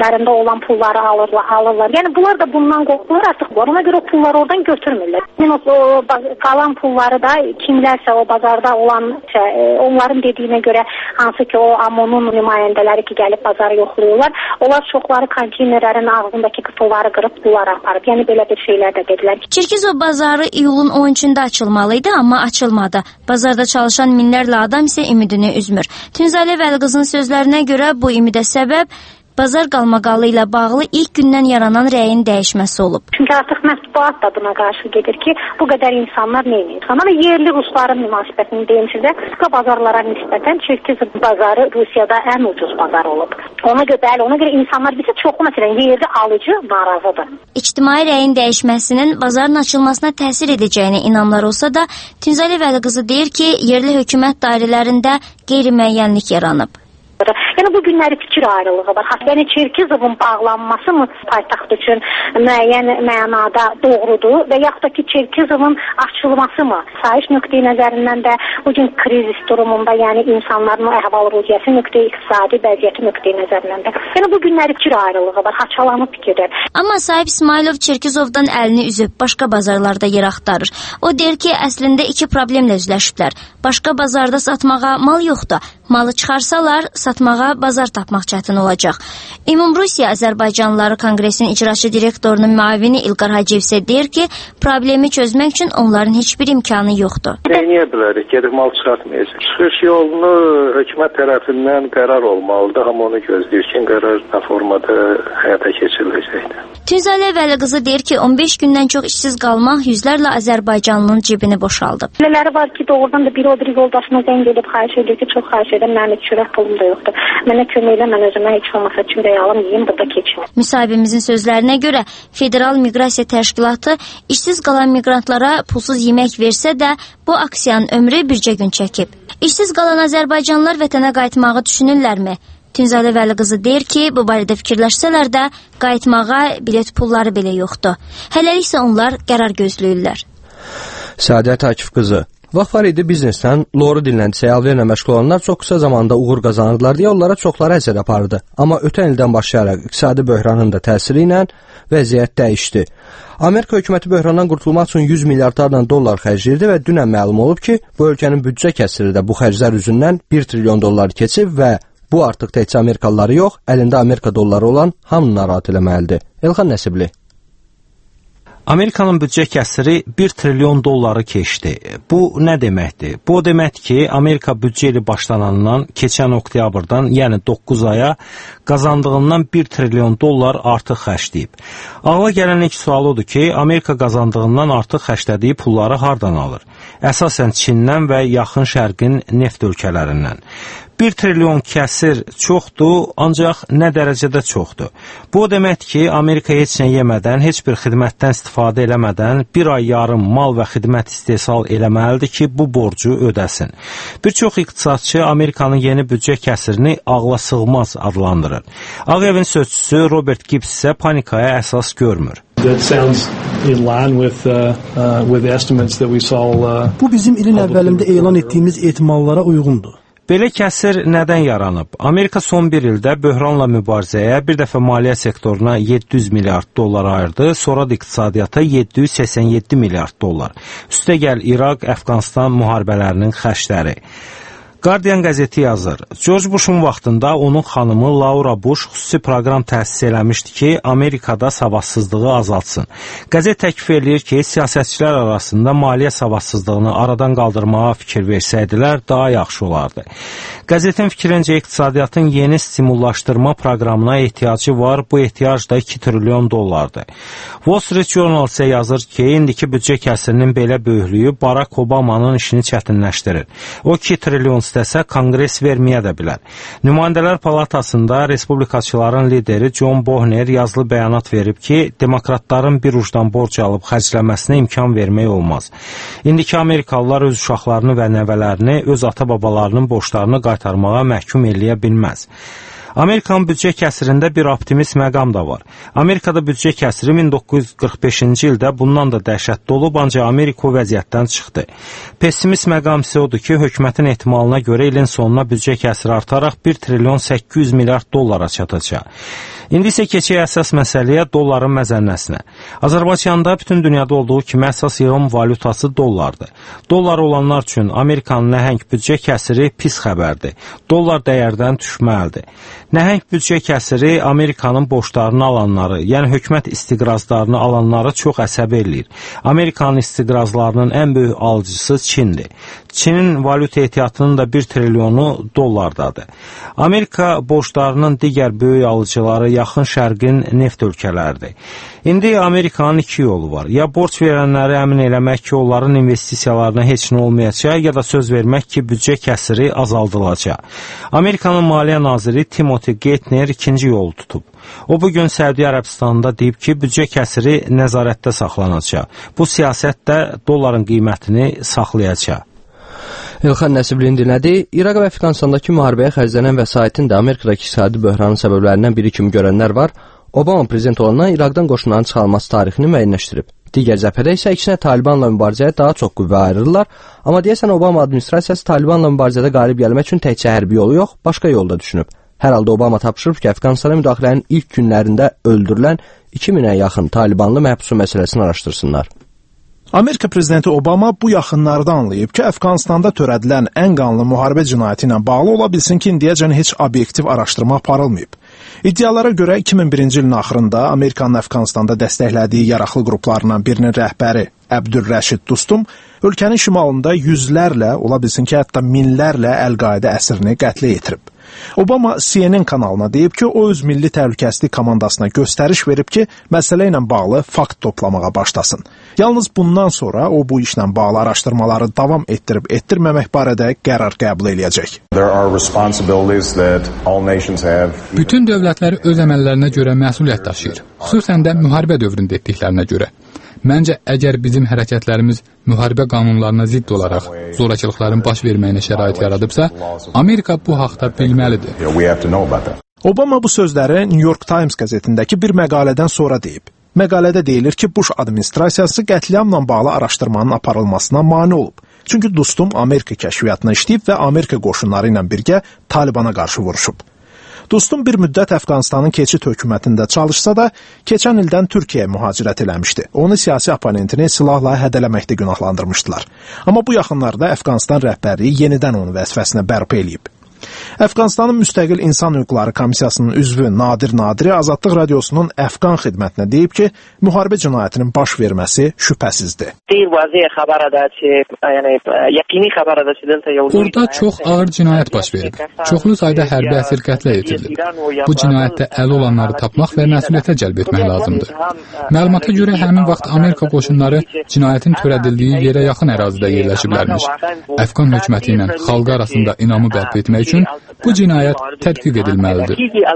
üzlərində olan pulları alırlar. Yəni bunlar da bundan qorxurlar artıq. Ona görə o pulları oradan götürmürlər. Yəni o qalan pulları da kimlərsə o bazarda olan onların dediyinə görə hansı ki o AMON-un nümayəndələri ki gəlib bazarı yoxlayırlar. Onlar çoxları konteynerlərin ağzındakı qıfılları qırıb bunlara aparıb. Yəni belə bir şeylər də dedilər. Çerkezov bazarı iyulun 13-də açılmalıydı, amma açılmadı. Bazarda çalışan minlərlə adam isə ümidini üzmür. Tünzalə Vəliqızın sözlərinə görə bu ümidə səbəb bazar qalmaqalı ilə bağlı ilk gündən yaranan rəyin dəyişməsi olub. Çünki artıq mətbuat da buna qarşı gedir ki, bu qədər insanlar neyini? Amma yerli rusların münasibətini deyim sizə, qısa bazarlara nisbətən Çerkezov bazarı Rusiyada ən ucuz bazar olub. Ona görə insanlar bizə çoxu məsələn yerli alıcı narazıdır. İctimai rəyin dəyişməsinin bazarın açılmasına təsir edəcəyinə inanlar olsa da, Tünzalə Vəliqızı deyir ki, yerli hökumət dairələrində qeyri-müəyyənlik yaranıb. Yəni bu günləri fikir ayrılığı var. Yəni Çerkezovun bağlanması mı paytaxt üçün müəyyən mənada doğrudur və yaxud da ki Çerkezovun açılması mı? Sayiş nöqteyi nəzərindən də bugün krizis durumunda, yəni insanların əhval-ruhiyyəsi nöqteyi, iqtisadi vəziyyəti nöqteyi nəzərindən də. Yəni bu günləri fikir ayrılığı var. Haçalanıb fikirlər. Amma sahib İsmailov Çerkezovdan əlini üzüb başqa bazarlarda yer axtarır. O deyir ki, əslində iki problemlə üzləşiblər. Başqa bazarda satmağa mal yoxdur. Malı çıxarsalar, satmağa bazar tapmaq çətin olacaq. Ümumrusiya Azərbaycanlıları Konqresinin icraçı direktorunun müavini İlqar Hacıyev isə deyir ki, problemi çözmək üçün onların heç bir imkanı yoxdur. Nəyə bilərik? Gedib mal çıxartmayacaq. Çıxış yolunu hökumət tərəfindən qərar olmalıdır. Amma onu gözləyir ki, qərar nə formada həyata keçiriləcəkdir. Tünzalə Vəliqızı deyir ki, 15 gündən çox işsiz qalmaq yüzlərlə Azərbaycanlının cibini boşaldıb. Belələri var ki, doğrudan da biri o biri yoldaşına zəng edib xahiş edir ki, çox xahiş edirəm, mənim heç çörək pulum da yoxdur. Mənə kömək elə, mən özümə heç olmasa çörək alım, yeyim, burada keçim. Müsahibimizin sözlərinə görə Federal Miqrasiya Təşkilatı işsiz qalan miqrantlara pulsuz yemək versə də bu aksiyanın ömrü bircə gün çəkib. İşsiz qalan Azərbaycanlılar vətənə qayıtmağı düşünürlərmi? Tünzalə Vəliqızı deyir ki, bu barədə fikirləşsələr də qayıtmağa bilet pulları belə yoxdur. Hələlik isə onlar qərar gözləyirlər. Səadət Akif qızı. Vaxt var idi biznesdən loru dinləntisi alverlə məşğul olanlar çox qısa zamanda uğur qazanırdılar deyə onlara çoxları əsər apardı. Amma ötən ildən başlayaraq iqtisadi böhranın da təsiri ilə vəziyyət dəyişdi. Amerika hökuməti böhrandan qurtulmaq üçün 100 milyardlarla dollar xərcləyirdi və dünən məlum olub ki, bu ölkənin büdcə kəsiri də bu xərclər üzündən 1 trilyon dollar keçib və bu artıq təkcə Amerikalıları yox, əlində Amerika dolları olan hamını narahat eləməlidir. Elxan Nəsibli. Amerikanın büdcə kəsiri 1 trilyon dolları keçdi. Bu nə deməkdir? Bu o deməkdir ki, Amerika büdcə ili başlanandan keçən oktyabrdan, yəni 9 aya qazandığından 1 trilyon dollar artıq xərcləyib. Ağla gələn ilk sual odur ki, Amerika qazandığından artıq xərclədiyi pulları hardan alır? Əsasən Çindən və yaxın şərqin neft ölkələrindən. 1 trilyon kəsir çoxdur, ancaq nə dərəcədə çoxdur? Bu o deməkdir ki, Amerika heç nə yemədən, heç bir xidmətdən istifadə eləmədən bir ay yarım mal və xidmət istehsal eləməlidir ki, bu borcu ödəsin. Bir çox iqtisadçı Amerikanın yeni büdcə kəsirini ağla sığmaz adlandırır. Ağ Evin sözçüsü Robert Gibbs isə panikaya əsas görmür. Bu bizim ilin əvvəlində elan etdiyimiz ehtimallara uyğundur. Belə kəsir nədən yaranıb? Amerika son bir ildə böhranla mübarizəyə bir dəfə maliyyə sektoruna 700 milyard dollar ayırdı, sonra da iqtisadiyyata 787 milyard dollar. Üstəgəl İraq, Əfqanistan müharibələrinin xərcləri. Guardian qəzeti yazır, George Bush'un vaxtında onun xanımı Laura Bush xüsusi proqram təsis eləmişdi ki, Amerikada savadsızlığı azaltsın. Qəzet təklif eləyir ki, siyasətçilər arasında maliyyə savadsızlığını aradan qaldırmağa fikir versəydilər, daha yaxşı olardı. Qəzetin fikrincə iqtisadiyyatın yeni stimullaşdırma proqramına ehtiyacı var, bu ehtiyac da 2 trilyon dollardır. Wall Street Journal isə yazır ki, indiki büdcə kəsirinin belə böyüklüyü Barack Obama'nın işini çətinləşdirir. O 2 trilyon istəsə Konqres verməyə də bilər. Nümayəndələr Palatasında respublikaçıların lideri John Boehner yazılı bəyanat verib ki, demokratların bir ucdan borc alıb xərcləməsinə imkan vermək olmaz. İndiki Amerikalılar öz uşaqlarını və nəvələrini, öz ata-babalarının borclarını qaytarmağa məhkum eləyə bilməz. Amerikanın büdcə kəsirində bir optimist məqam da var. Amerikada büdcə kəsiri 1945-ci ildə bundan da dəhşətli olub, ancaq Amerika o vəziyyətdən çıxdı. Pessimist məqam isə odur ki, hökumətin ehtimalına görə ilin sonuna büdcə kəsiri artaraq 1 trilyon 800 milyard dollara çatacaq. İndi isə keçək əsas məsələyə, dolların məzənnəsinə. Azərbaycanda bütün dünyada olduğu kimi əsas yığım valutası dollardır. Dollar olanlar üçün Amerikanın nəhəng büdcə kəsiri pis xəbərdir. Dollar dəyərdən düşməlidir. Nəhəng büdcə kəsiri Amerikanın borclarını alanları, yəni hökumət istiqrazlarını alanları çox əsəbi eləyir. Amerikanın istiqrazlarının ən böyük alıcısı Çindir. Çinin valyuta ehtiyatının da 1 trilyonu dollardadır. Amerika borclarının digər böyük alıcıları yaxın şərqin neft ölkələridir. İndi Amerikanın iki yolu var. Ya borc verənləri əmin eləmək ki, onların investisiyalarına heç nə olmayacaq, ya da söz vermək ki, büdcə kəsiri azaldılacaq. Amerikanın Maliyyə naziri Timothy Geithner ikinci yolu tutub. O bugün Səudiyyə Ərəbistanında deyib ki, büdcə kəsiri nəzarətdə saxlanacaq. Bu siyasət də dolların qiymətini saxlayacaq. Elxan Nəsiblin dinlədi. İraq və Əfqanistandakı müharibəyə xərclənən vəsaitin də Amerikadakı iqtisadi böhranın səbəblərindən biri kimi görənlər var. Obama prezident olandan İraqdan qoşunların çıxarılması tarixini müəyyənləşdirib. Digər cəbhədə isə əksinə Talibanla mübarizəyə daha çox qüvvə ayırırlar. Amma deyəsən Obama administrasiyası Talibanla mübarizədə qalib gəlmək üçün təkcə hərbi yolu yox, başqa yolda düşünüb. Hər halda Obama tapşırıb ki, Əfqanistana müdaxilənin ilk günlərində öldürülən 2000-ə yaxın Talibanlı məhbusu məsələsini araşdırsınlar. Amerika prezidenti Obama bu yaxınlarda anlayıb ki, Əfqanistanda törədilən ən qanlı müharibə cinayəti ilə bağlı ola bilsin ki, indiyəcən heç obyektiv araşdırma aparılmayıb. İddialara görə 2001-ci ilin axırında Amerikanın Əfqanistanda dəstəklədiyi yaraqlı qruplarından birinin rəhbəri Əbdülrəşid Dostum ölkənin şimalında yüzlərlə, ola bilsin ki, hətta minlərlə Əl-Qaidə əsrini qətlə yetirib. Obama CNN kanalına deyib ki, o öz milli təhlükəsizlik komandasına göstəriş verib ki, məsələ ilə bağlı fakt toplamağa başlasın. Yalnız bundan sonra o bu işlə bağlı araşdırmaları davam etdirib-etdirməmək barədə qərar qəbul eləyəcək. Bütün dövlətlər öz əməllərinə görə məsuliyyət daşıyır, xüsusən də müharibə dövründə etdiklərinə görə. Məncə, əgər bizim hərəkətlərimiz müharibə qanunlarına zidd olaraq zorakılıqların baş verməyinə şərait yaradıbsa, Amerika bu haqda bilməlidir. Obama bu sözləri New York Times qəzetindəki bir məqalədən sonra deyib. Məqalədə deyilir ki, Bush administrasiyası qətliamla bağlı araşdırmanın aparılmasına mane olub. Çünki Dostum Amerika kəşfiyyatına işləyib və Amerika qoşunları ilə birgə Talibana qarşı vuruşub. Dostum bir müddət Əfqanistanın keçid hökumətində çalışsa da, keçən ildən Türkiyəyə mühacirət eləmişdi. Onu siyasi oponentini silahla hədələməkdə günahlandırmışdılar. Amma bu yaxınlarda Əfqanistan rəhbərliyi yenidən onu vəzifəsinə bərpa eləyib. Əfqanistanın Müstəqil İnsan Hüquqları Komissiyasının üzvü Nadir Nadiri Azadlıq Radiosunun Əfqan xidmətinə deyib ki, müharibə cinayətinin baş verməsi şübhəsizdir. Orada çox ağır cinayət baş verib. Çoxlu sayda hərbi əsir qətlə yetirilib. Bu cinayətdə əli olanları tapmaq və məsuliyyətə cəlb etmək lazımdır. Məlumata görə həmin vaxt Amerika qoşunları cinayətin törədildiyi yerə yaxın ərazidə yerləşiblərmiş. Əfqan hökuməti ilə xalq arasında inamı bərpa etmək üçün bu cinayət tədqiq edilməlidir.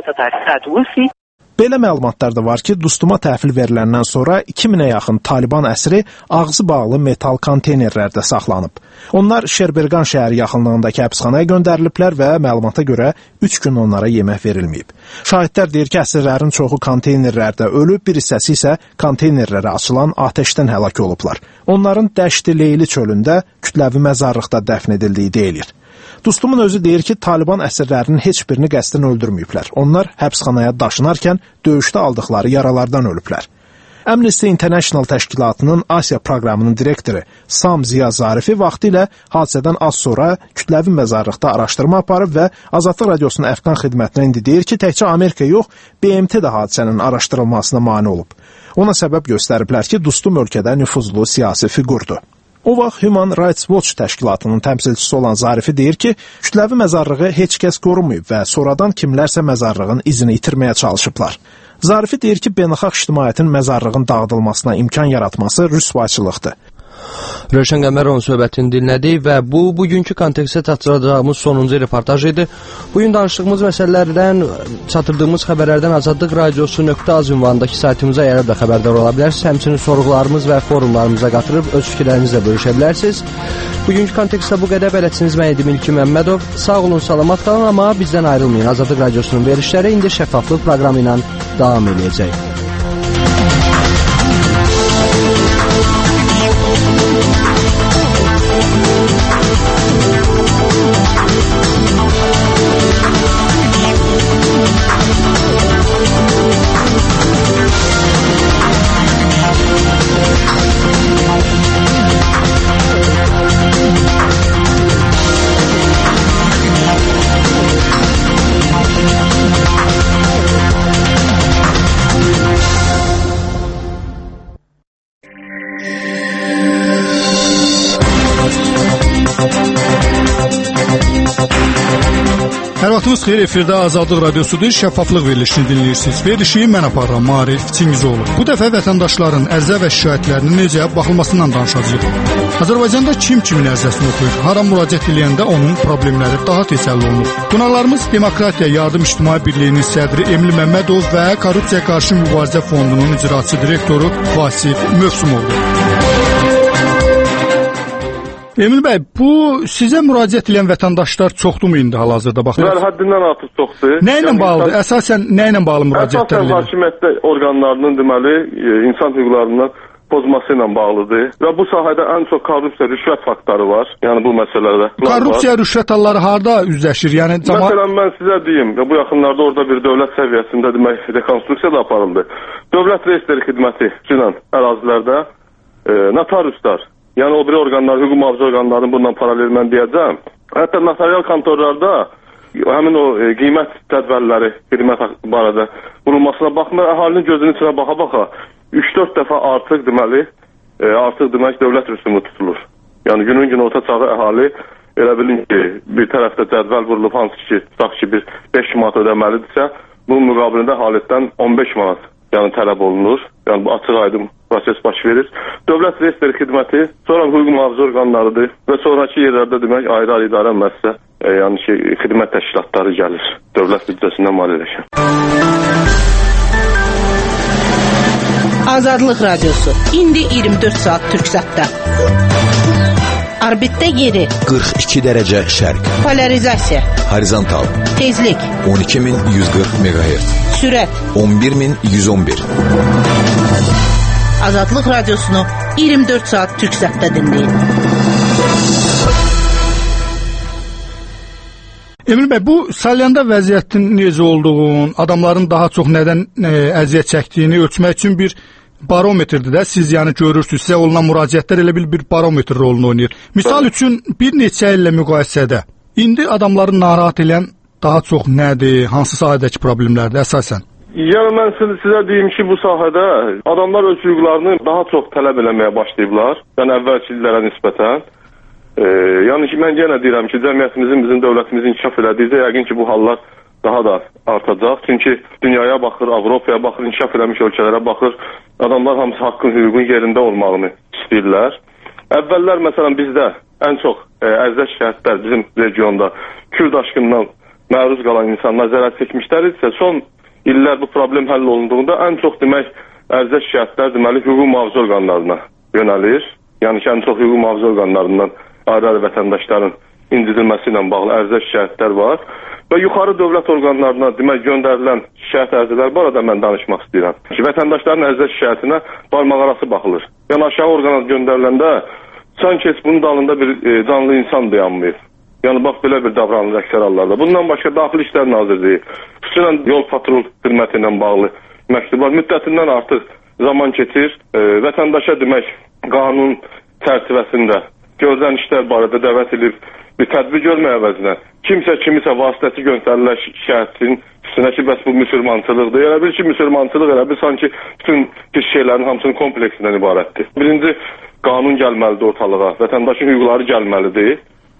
Belə məlumatlar da var ki, Dostuma təhvil veriləndən sonra 2000-ə yaxın Taliban əsiri ağzı bağlı metal konteynerlərdə saxlanıb. Onlar Şerbergan şəhəri yaxınlığındakı həbsxanaya göndəriliblər və məlumata görə 3 gün onlara yemək verilməyib. Şahidlər deyir ki, əsirlərin çoxu konteynerlərdə ölüb, bir hissəsi isə konteynerlərə açılan atəşdən həlak olublar. Onların Dəşti Leyli çölündə kütləvi məzarlıqda dəfn edildiyi deyilir. Dostumun özü deyir ki, Taliban əsirlərinin heç birini qəsdən öldürməyiblər. Onlar həbsxanaya daşınarkən döyüşdə aldıqları yaralardan ölüblər. Amnesty International təşkilatının Asiya proqramının direktoru Sam Ziya Zarifi vaxtilə hadisədən az sonra kütləvi məzarlıqda araşdırma aparıb və Azadlıq Radiosunun Əfqan xidmətinə indi deyir ki, təkcə Amerika yox, BMT də hadisənin araşdırılmasına mane olub. Ona səbəb göstəriblər ki, Dostum ölkədə nüfuzlu siyasi fiqurdur. O vaxt Human Rights Watch təşkilatının təmsilçisi olan Zarifi deyir ki, kütləvi məzarlığı heç kəs qorumayıb və sonradan kimlərsə məzarlığın izini itirməyə çalışıblar. Zarifi deyir ki, beynəlxalq ictimaiyyətin məzarlığın dağıdılmasına imkan yaratması rüsvayçılıqdır. Rövşən Qəmərovun söhbətini dinlədik və bugünkü kontekstə çatdıracağımız sonuncu reportaj idi. Bugün danışdığımız məsələlərdən, çatdırdığımız xəbərlərdən Azadlıq Radiosu.az ünvanındakı saytımıza əgər də xəbərdar ola bilərsiniz. Həmçinin sorğularımız və forumlarımıza qatılıb öz fikirlərinizlə bölüşə bilərsiniz. Bugünkü kontekstdə bu qədər. Bələdçiniz mən idim İlki Məmmədov. Sağ olun, salamat qalın, amma bizdən ayrılmayın. Azadlıq Radiosunun verilişləri indi şəffaflıq proqramı ilə davam edəcək. Hər vaxtınız xeyir, efirdə Azadlıq Radiosudur, şəffaflıq verilişini dinləyirsiniz. Verilişi mən aparıram, Maarif Çingizoğlu. Bu dəfə vətəndaşların ərizə və şikayətlərinin necə baxılmasından danışacağıq. Azərbaycanda kim kimin ərizəsini oxuyur, hara müraciət edəndə onun problemləri daha tez həll olunur. Qonaqlarımız Demokratiya Yardım İctimai Birliyinin sədri Emil Məmmədov və Korrupsiyaya qarşı mübarizə fondunun icraçı direktoru Vasif Mövsümovdur. Emil bəy, bu sizə müraciət edən vətəndaşlar çoxdurmu indi hal-hazırda baxırıq? Həddindən artıq çoxdur. Nə ilə bağlıdır? Əsasən nə ilə bağlı müraciətlər edir? Əsasən hakimiyyətdə orqanlarının deməli insan hüquqlarından pozması ilə bağlıdır. Və bu sahədə ən çox korrupsiya, rüşvət faktları var. Yəni bu məsələlərdə. Korrupsiya, rüşvət halları harda üzləşir? Yəni Məsələn mən sizə deyim, bu yaxınlarda orada bir dövlət səviyyəsində demək rekonstruksiya da aparıldı. Dövlət reestri xidməti ilə ərazilərdə notariuslar, yəni o biri orqanlar, hüquq mühafizə orqanlarının bundan paralel mən deyəcəm. Hətta notarial kontorlarda həmin o qiymət cədvəlləri, xidmət barədə bulunmasına baxmayaraq, əhalinin gözünün içinə baxa-baxa 3-4 dəfə artıq demək dövlət rüsumu tutulur. Yəni günün gün orta çağı əhali elə bilin ki, bir tərəfdə cədvəl vurulub, hansı ki, tutaq ki, bir 5 manat ödəməlidirsə, bunun müqabilində əhalidən 15 manat tələb olunur. Yəni bu açıq aydın proses baş verir. Dövlət reestri xidməti, sonra hüquq mühafizə orqanlarıdır və sonraki yerlərdə demək ayrı-ayrı idarə müəssisə, yəni ki, xidmət təşkilatları gəlir. Dövlət büdcəsindən maliyyələşən. Azadlıq Radiosu. İndi 24 saat Türksatda. Orbitdə yeri 42 dərəcə şərq. Polarizasiya. Horizontal. Tezlik 12140 MHz. Sürət 11111. Azadlıq Radiosunu 24 saat Türksatda dinləyin. Emil bəy, bu Salyanda vəziyyətin necə olduğunu, adamların daha çox nədən əziyyət çəkdiyini ölçmək üçün bir barometrdir də. Siz yəni görürsünüz, sizə olunan müraciətlər elə bir barometr rolunu oynayır. Misal üçün bir neçə illə müqayisədə indi adamları narahat edən daha çox nədir, hansı sahədəki problemlərdir əsasən? Yəni mən sizə deyim ki, bu sahədə adamlar öz hüquqlarını daha çox tələb eləməyə başlayıblar. Yəni əvvəlki illərə nisbətən. Yəni ki, mən yenə deyirəm ki, cəmiyyətimizin, bizim dövlətimizin inkişaf elədikcə yəqin ki, bu hallar daha da artacaq. Çünki dünyaya baxır, Avropaya baxır, inkişaf eləmiş ölkələrə baxır. Adamlar hamısı haqqın, hüququn yerində olmağını istəyirlər. Əvvəllər məsələn bizdə ən çox ərzə şikayətlər bizim regionda Kürd aşkından məruz qalan insanlar zərər çəkmişlər isə son illər bu problem həll olunduğunda ən çox demək ərzə şikayətlər deməli hüquq mühafizə orqanlarına yönəlir. Yəni ki, ən çox hüquq mühafizə orqanlarından ayrı vətəndaşların incidilməsi ilə bağlı ərzə şikayətlər var və yuxarı dövlət orqanlarına demək göndərilən şikayət ərizələr barədə mən danışmaq istəyirəm. Ki, vətəndaşların ərzə şikayətinə barmaqarası baxılır. Yəni aşağı orqana göndəriləndə sanki bunun dalında bir canlı insan dayanmayıb. Yəni bax belə bir davranılır əksər hallarda. Bundan başqa Daxili İşlər Nazirliyi xüsusən yol patrul xidməti ilə bağlı məktublar müddətindən artıq zaman keçir. Vətəndaşa demək qanun çərçivəsində görülən işlər barədə dəvət edib bir tədbir görmək əvəzinə kimsə kimisə vasitəçi göndərirlər şikayətçinin üstünə ki, bəs bu müsəlmançılıqdır. Elə bil ki, müsəlmançılıq elə bil sanki bütün pis şeylərin hamısının kompleksindən ibarətdir. Birinci, qanun gəlməlidir ortalığa, vətəndaşın hüquqları gəlməlidir.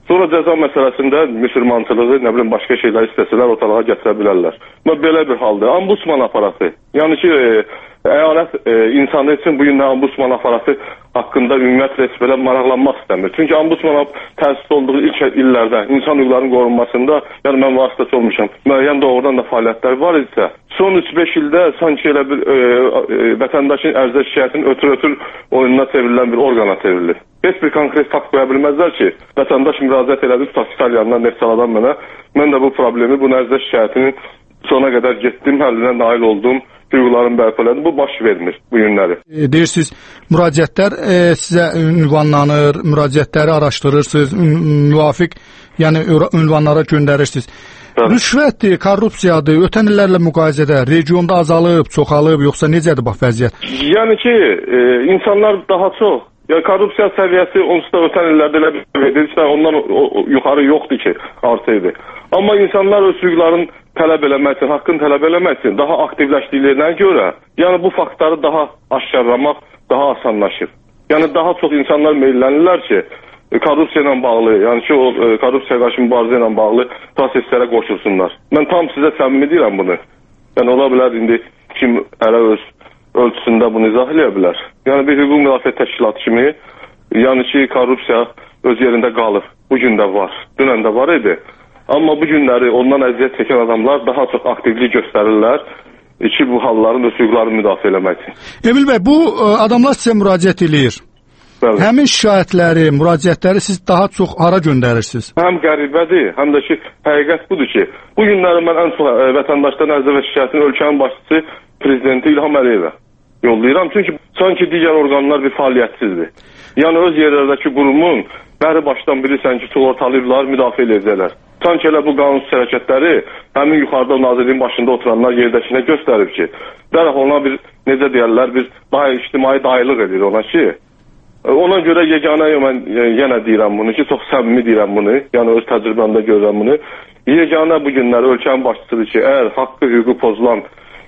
Sonra cəza məsələsində müsəlmançılığı, nə bilim, başqa şeylər istəsələr ortalığa gətirə bilərlər. Belə bir halda ombudsman aparatı, yəni ki, əyalət insanı üçün bu günlər ombudsman aparatı haqqında ümumiyyətlə heç belə maraqlanmaq istəmir. Çünki ombudsman təsis olduğu ilk illərdə insan hüquqlarının qorunmasında, yəni mən vasitəçi olmuşam, müəyyən doğrudan da fəaliyyətlər var idisə, son 3-5 ildə sanki elə bir vətəndaşın ərizə şikayətinin ötür oyununa çevrilən bir orqana çevrilir. Heç bir konkret fakt qoya bilməzlər ki, vətəndaş müraciət elədi, tutaq İtaliyandan, Nefsaladan mənə. Mən də bu problemi, bu ərizə şikayətinin sona qədər getdim, həllinə nail oldum, hüquqlarım bərpa elədim. Bu baş vermir bu günləri. Deyirsiniz, müraciətlər sizə ünvanlanır, müraciətləri araşdırırsınız, müvafiq, yəni ünvanlara göndərirsiniz. Rüşvətdir, korrupsiyadır, ötən illərlə müqayisədə regionda azalıb, çoxalıb, yoxsa necədir bax vəziyyət? Yəni ki, insanlar daha çox, yəni korrupsiya səviyyəsi onsuz da ötən illərdə elə bir edirsə, ondan yuxarı yoxdur ki, artıydı. Amma insanlar öz hüquqlarını tələb eləmək üçün, haqqını tələb eləmək üçün daha aktivləşdiklərinə görə, yəni bu faktları daha aşkarlamaq daha asanlaşır. Yəni daha çox insanlar meyllənirlər ki, korrupsiya ilə bağlı, yəni ki, o korrupsiya qarşı mübarizə ilə bağlı proseslərə qoşulsunlar. Mən tam sizə səmimi deyirəm bunu. Yəni ola bilər indi kim hələ öz ölçüsündə bunu izah eləyə bilər. Yəni bir hüquq müdafiə təşkilatı kimi, yəni ki, korrupsiya öz yerində qalır. Bu gün də var, dünən də var idi. Amma bu günləri ondan əziyyət çəkən adamlar daha çox aktivlik göstərirlər ki, bu halların öz hüquqlarını müdafiə eləmək üçün. Emil bəy, bu adamlar sizə müraciət eləyir. Bəli. Həmin şikayətləri, müraciətləri siz daha çox hara göndərirsiniz? Həm qəribədir, həm də ki, həqiqət budur ki, bu günləri mən ən çox vətəndaşların ərizə və şikayətini ölkənin başçısı prezidenti İlham Əliyevə yollayıram. Çünki sanki digər orqanlar bir fəaliyyətsizdir. Yəni öz yerlərdəki qurumun bəri başdan bilirsən ki, ortalayırlar, müdafiə edəcəklər. Sanki elə bu qanunsuz hərəkətləri həmin yuxarıda nazirliyin başında oturanlar yerdəkinə göstərib ki, dərhal ona bir, necə deyərlər, bir daha ictimai dayılıq edir ona ki, ona görə yeganə mən yenə deyirəm bunu ki, çox səmimi deyirəm bunu, yəni öz təcrübəmdə görürəm bunu. Yeganə bu günlər ölkənin başçısıdır ki, əgər haqqı hüququ pozulan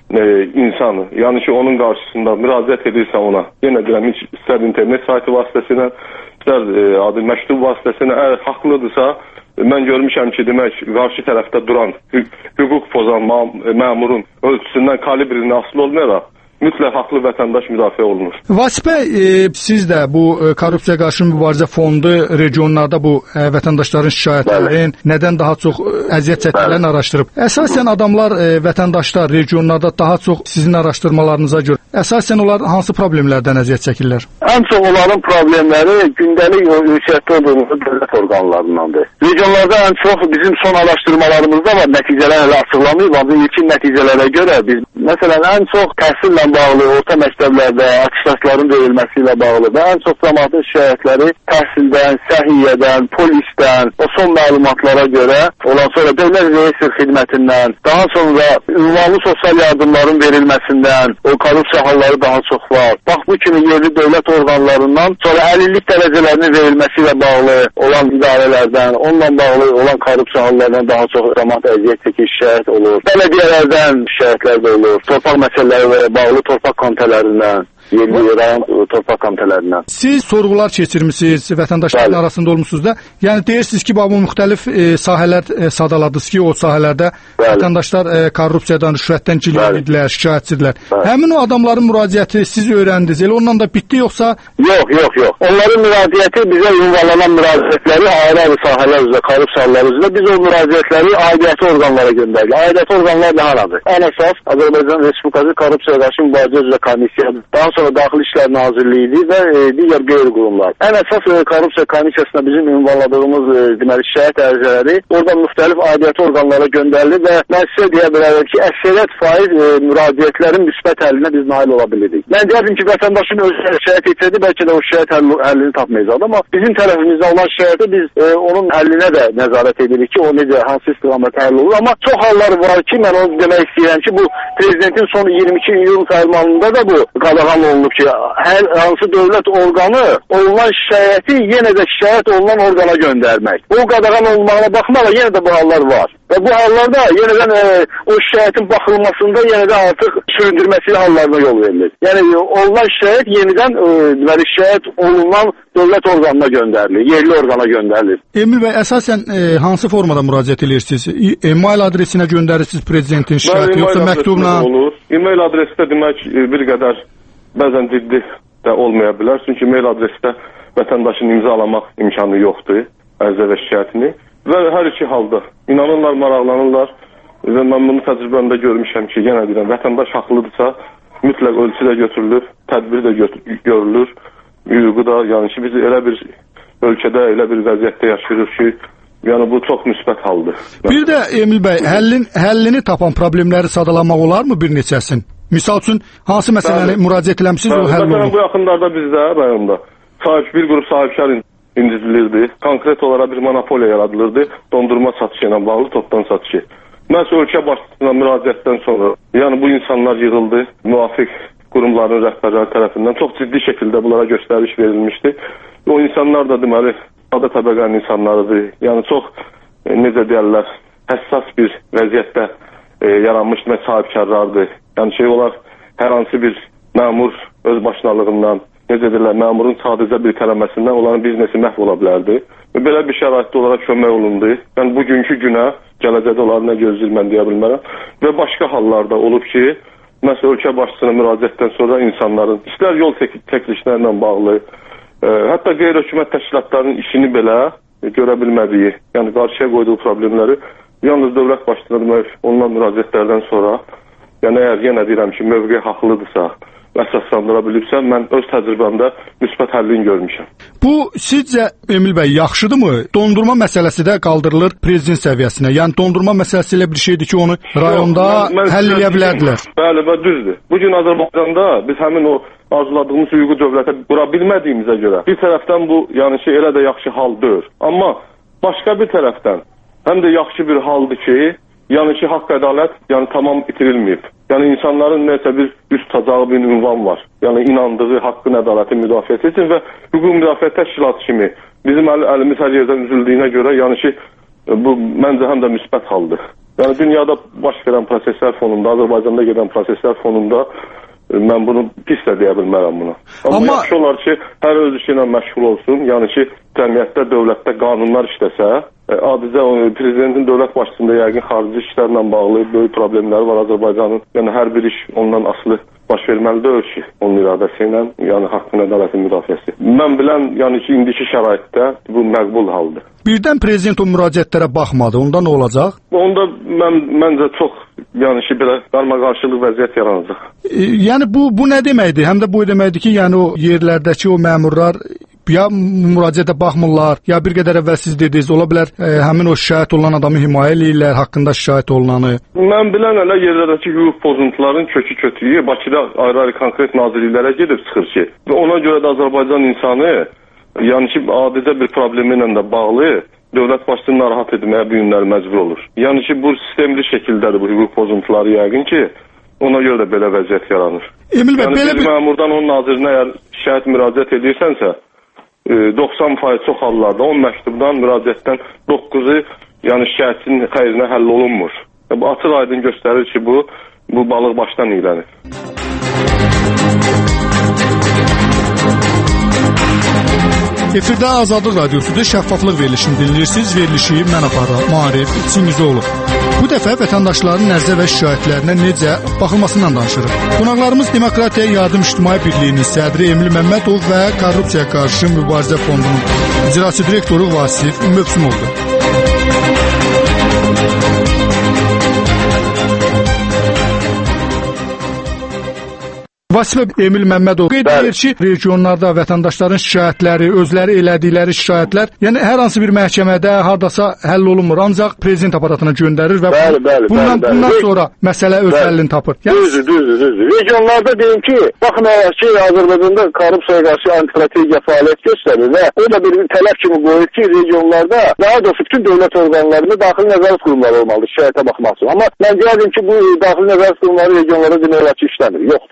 insanı, yəni ki, onun qarşısında müraciət edirsə ona, yenə deyirəm, istər internet sayti vasitəsilə, istər adı məktub vasitəsilə, əgər haqlıdırsa, mən görmüşəm ki, demək, qarşı tərəfdə duran, hüquq pozan məmurun ölçüsündən kalibrindən asılı olmayaraq, mütləq haqlı vətəndaş müdafiə olunur. Vasif bəy, siz də bu korrupsiya qarşı mübarizə fondu regionlarda bu vətəndaşların şikayətlərin nədən daha çox əziyyət çəkdiklərini araşdırıb. Əsasən adamlar, vətəndaşlar regionlarda daha çox sizin araşdırmalarınıza görə, əsasən onlar hansı problemlərdən əziyyət çəkirlər? Ən çox onların problemləri gündəlik ünsiyyətdə olduğumuz dövlət orqanlarındandır. Regionlarda ən çox bizim son araşdırmalarımızda var, nəticələr hələ açıqlamayıb, ancaq ilkin nəticələrə görə biz, məsələn, ən çox təhsillə bağlı, orta məktəblərdə atestasların verilməsi ilə bağlı və ən çox cəmaatın şikayətləri təhsildən, səhiyyədən, polisdən, o son məlumatlara görə, ondan sonra dövlət reyestr xidmətindən, daha sonra ünvanlı sosial yardımların verilməsindən, o korrupsiya halları daha çox var. Bax, bu kimi yerli dövlət orqanlarından sonra əlillik dərəcələrinin verilməsi ilə bağlı olan idarələrdən, onunla bağlı olan korrupsiya hallarından daha çox cəmaat əziyyət çəkir, şikayət olur. Bələdiyyələrdən şikayətlər də olur. Torpaq məsələləri və bağlı torpaq komitələrindən, yerli rayon torpaq komitələrindən. Siz sorğular keçirmisiniz, vətəndaşların arasında olmusunuz da. Yəni deyirsiniz ki, bu müxtəlif sahələr sadaladınız ki, o sahələrdə vətəndaşlar korrupsiyadan, rüşvətdən cilvəlidilər, şikayətçidirlər. Həmin o adamların müraciəti siz öyrəndiniz, elə onunla da bitdi yoxsa? Yox. Onların müraciəti bizə ünvanlanan müraciətləri ayrı-ayrı sahələr üzrə, korrupsiyalar üzrə biz o müraciətləri aidiyyəti orqanlara göndəririk. Aidiyyəti orqanlar nə haladır? Ən əsas Azərbaycan Respublikası Korrupsiya qarşı mübarizə üzrə komissiyadır. Daha sonra Daxili İşlər Nazirliyi və digər qeyri-qurumlar. Ən əsas korrupsiya komissiyasına bizim ünvanladığımız deməli şikayət ərizələri oradan müxtəlif aidiyyəti orqanlara göndərilir və mən sizə deyə bilərəm ki, əksəriyyət faiz müraciətlərin müsbət həllinə biz nail ola bilirik. Mən deyərdim ki, vətəndaşın özü şikayət etsəydi, bəlkə də o şikayət həllini tapmayacaqdı, amma bizim tərəfimizdə olan şikayəti biz onun həllinə də nəzarət edirik ki, o necə, hansı istiqamətə həll olur. Amma çox hallar var ki, mən onu demək istəyirəm ki, bu prezidentin son 22 iyun fərmanında da bu qadağan olunub ki, hər hansı dövlət orqanı olunan şikayəti yenə də şikayət olunan orqana göndərmək. O qadağan olmağına baxmayaraq yenə də bu hallar var. Və bu hallarda yenidən o şikayətin baxılmasında yenə də artıq süründürməsi hallarına yol verilir. Yəni olunan şikayət yenidən şikayət olunan dövlət orqanına göndərilir, yerli orqana göndərilir. Emil bəy, əsasən hansı formada müraciət edirsiniz? E-mail adresinə göndərirsiniz prezidentin şikayəti, yoxsa məktubla? E-mail adresi də demək bir qədər bəzən ciddi də olmaya bilər. Çünki e-mail adresdə vətəndaşın imzalamaq imkanı yoxdur ərizə və şikayətini. Və hər iki halda inanırlar, maraqlanırlar və mən bunu təcrübəmdə görmüşəm ki, yenə deyirəm, vətəndaş haqlıdırsa mütləq ölçü də götürülür, tədbir də görülür, hüququ da, yəni ki, biz elə bir ölkədə, elə bir vəziyyətdə yaşayırıq ki, yəni bu çox müsbət haldır. Bir də Emil bəy, həllini tapan problemləri sadalamaq olarmı bir neçəsin? Misal üçün, hansı məsələni müraciət eləmişsiniz, o həll olur? Bu yaxınlarda bizdə rayonda bir qrup sahibkar incidilirdi. Konkret olaraq bir monopoliya yaradılırdı. Dondurma satışı ilə bağlı topdan satışı. Məhz ölkə başçısına müraciətdən sonra, yəni bu insanlar yığıldı, müvafiq qurumların rəhbərləri tərəfindən çox ciddi şəkildə bunlara göstəriş verilmişdi. O insanlar da deməli, sadə təbəqənin insanlarıdır. Yəni çox, necə deyərlər, həssas bir vəziyyətdə yaranmış sahibkarlardır. Yəni olar, hər hansı bir məmur öz başınalığından, necə deyirlər, məmurun sadəcə bir tələməsindən onların biznesi məhv ola bilərdi. Və belə bir şəraitdə olaraq kömək olundu. Yəni bugünkü günə, gələcəkdə onları nə gözləyir mən deyə bilmərəm. Və başqa hallarda olub ki, məsələn, ölkə başçısına müraciətdən sonra insanların, istər yol çəkilişlərlə bağlı, hətta qeyri-hökumət təşkilatlarının işini belə görə bilmədiyi, yəni qarşıya qoyduğu problemləri yalnız dövlət başçısına onunla müraciətlərdən sonra, yəni əgər yenə deyirəm ki, mövqe haqlıdırsa, əsaslandıra bilibsə, mən öz təcrübəmdə müsbət həllini görmüşəm. Bu, sizcə, Emil bəy, yaxşıdırmı? Dondurma məsələsi də qaldırılır prezident səviyyəsinə. Yəni, dondurma məsələsi elə bir şeydir ki, onu rayonda həll edə bilərdilər. Bəli, düzdür. Bugün Azərbaycanda biz həmin o arzuladığımız hüquqi dövlətə qura bilmədiyimizə görə bir tərəfdən bu, yəni elə də yaxşı hal deyil. Amma başqa bir tərəfdən həm də yaxşı bir haldır ki, yəni ki, haqq ədalət tamam itirilməyib. Yəni insanların nəsə bir üst tutacağı bir ünvan var. Yəni inandığı haqqın ədalətin müdafiəsi üçün və hüquq müdafiə təşkilatı kimi bizim əlimiz hər yerdən üzüldüyünə görə, yəni ki, bu məncə həm də müsbət haldır. Yəni dünyada baş verən proseslər fonunda, Azərbaycanda gedən proseslər fonunda mən bunu pis də deyə bilmərəm buna. Amma yaxşı olar ki, hər öz işi ilə məşğul olsun. Yəni ki, cəmiyyətdə, dövlətdə qanunlar işləsə, adicə prezidentin dövlət başçısında yəqin xarici işlərlə bağlı böyük problemləri var Azərbaycanın. Yəni hər bir iş ondan asılı baş verməli deyil ki, onun iradəsi ilə, yəni haqqın ədalətin müdafiəsi. Mən bilən, yəni ki, indiki şəraitdə bu məqbul haldır. Birdən prezident o müraciətlərə baxmadı, onda nə olacaq? Onda məncə çox, yəni ki, belə qarmaqarşılıq vəziyyət yaranacaq. Yəni bu nə deməkdir? Həm də bu deməkdir ki, yəni o yerlərdəki o məmurlar ya müraciətə baxmırlar, ya bir qədər əvvəl siz dediniz, ola bilər həmin o şikayət olunan adamı himayə eləyirlər, haqqında şikayət olunanı. Mən bilən elə yerlərdəki hüquq pozuntuların kökü Bakıda ayrı-ayrı konkret nazirliklərə gedib çıxır ki, və ona görə də Azərbaycan insanı, yəni ki, adicə bir problemi ilə də bağlı dövlət başçısını narahat etməyə bu günlər məcbur olur. Yəni ki, bu sistemli şəkildədir bu hüquq pozuntuları yəqin ki, ona görə də belə vəziyyət yaranır. Emil bəy, yəni bir məmurdan onun nazirinə əgər şikayət müraciət edirsənsə, 90% çox hallarda 10 məktubdan, müraciətdən 9-u yəni şikayətçinin xeyrinə həll olunmur. Bu açıq aydın göstərir ki, bu balıq başdan iylənir. Efirdə Azadlıq Radiosu'da şəffaflıq verilişini dinləyirsiniz. Verilişi mən aparıram, Maarif Çingizoğlu. Bu dəfə vətəndaşların ərizə və şikayətlərinə necə baxılmasından danışırıq. Qonaqlarımız Demokratiya Yardım İctimai Birliyinin sədri Emil Məmmədov və Korrupsiyaya qarşı Mübarizə Fondunun icraçı direktoru Vasif Mövsümovdur. Vasif Emil Məmmədov qeyd edir ki, regionlarda vətəndaşların şikayətləri, özləri elədikləri şikayətlər, yəni hər hansı bir məhkəmədə hardasa həll olunmur, ancaq prezident aparatına göndərir və bundan sonra məsələ öz həllini tapır. Düzdür. Regionlarda deyim ki, baxın ki, Azərbaycanda korrupsiyaya qarşı antistrategiya fəaliyyət göstərir və o da bir tələb kimi qoyur ki, regionlarda daha doğrusu bütün dövlət orqanlarında daxili nəzarət qurumları olmalıdır şikayətə baxmaq üçün. Amma mən deyərdim ki, bu daxili nəzarət qurumları regionlarda demək olar ki, işləmir, yoxdur. Əgər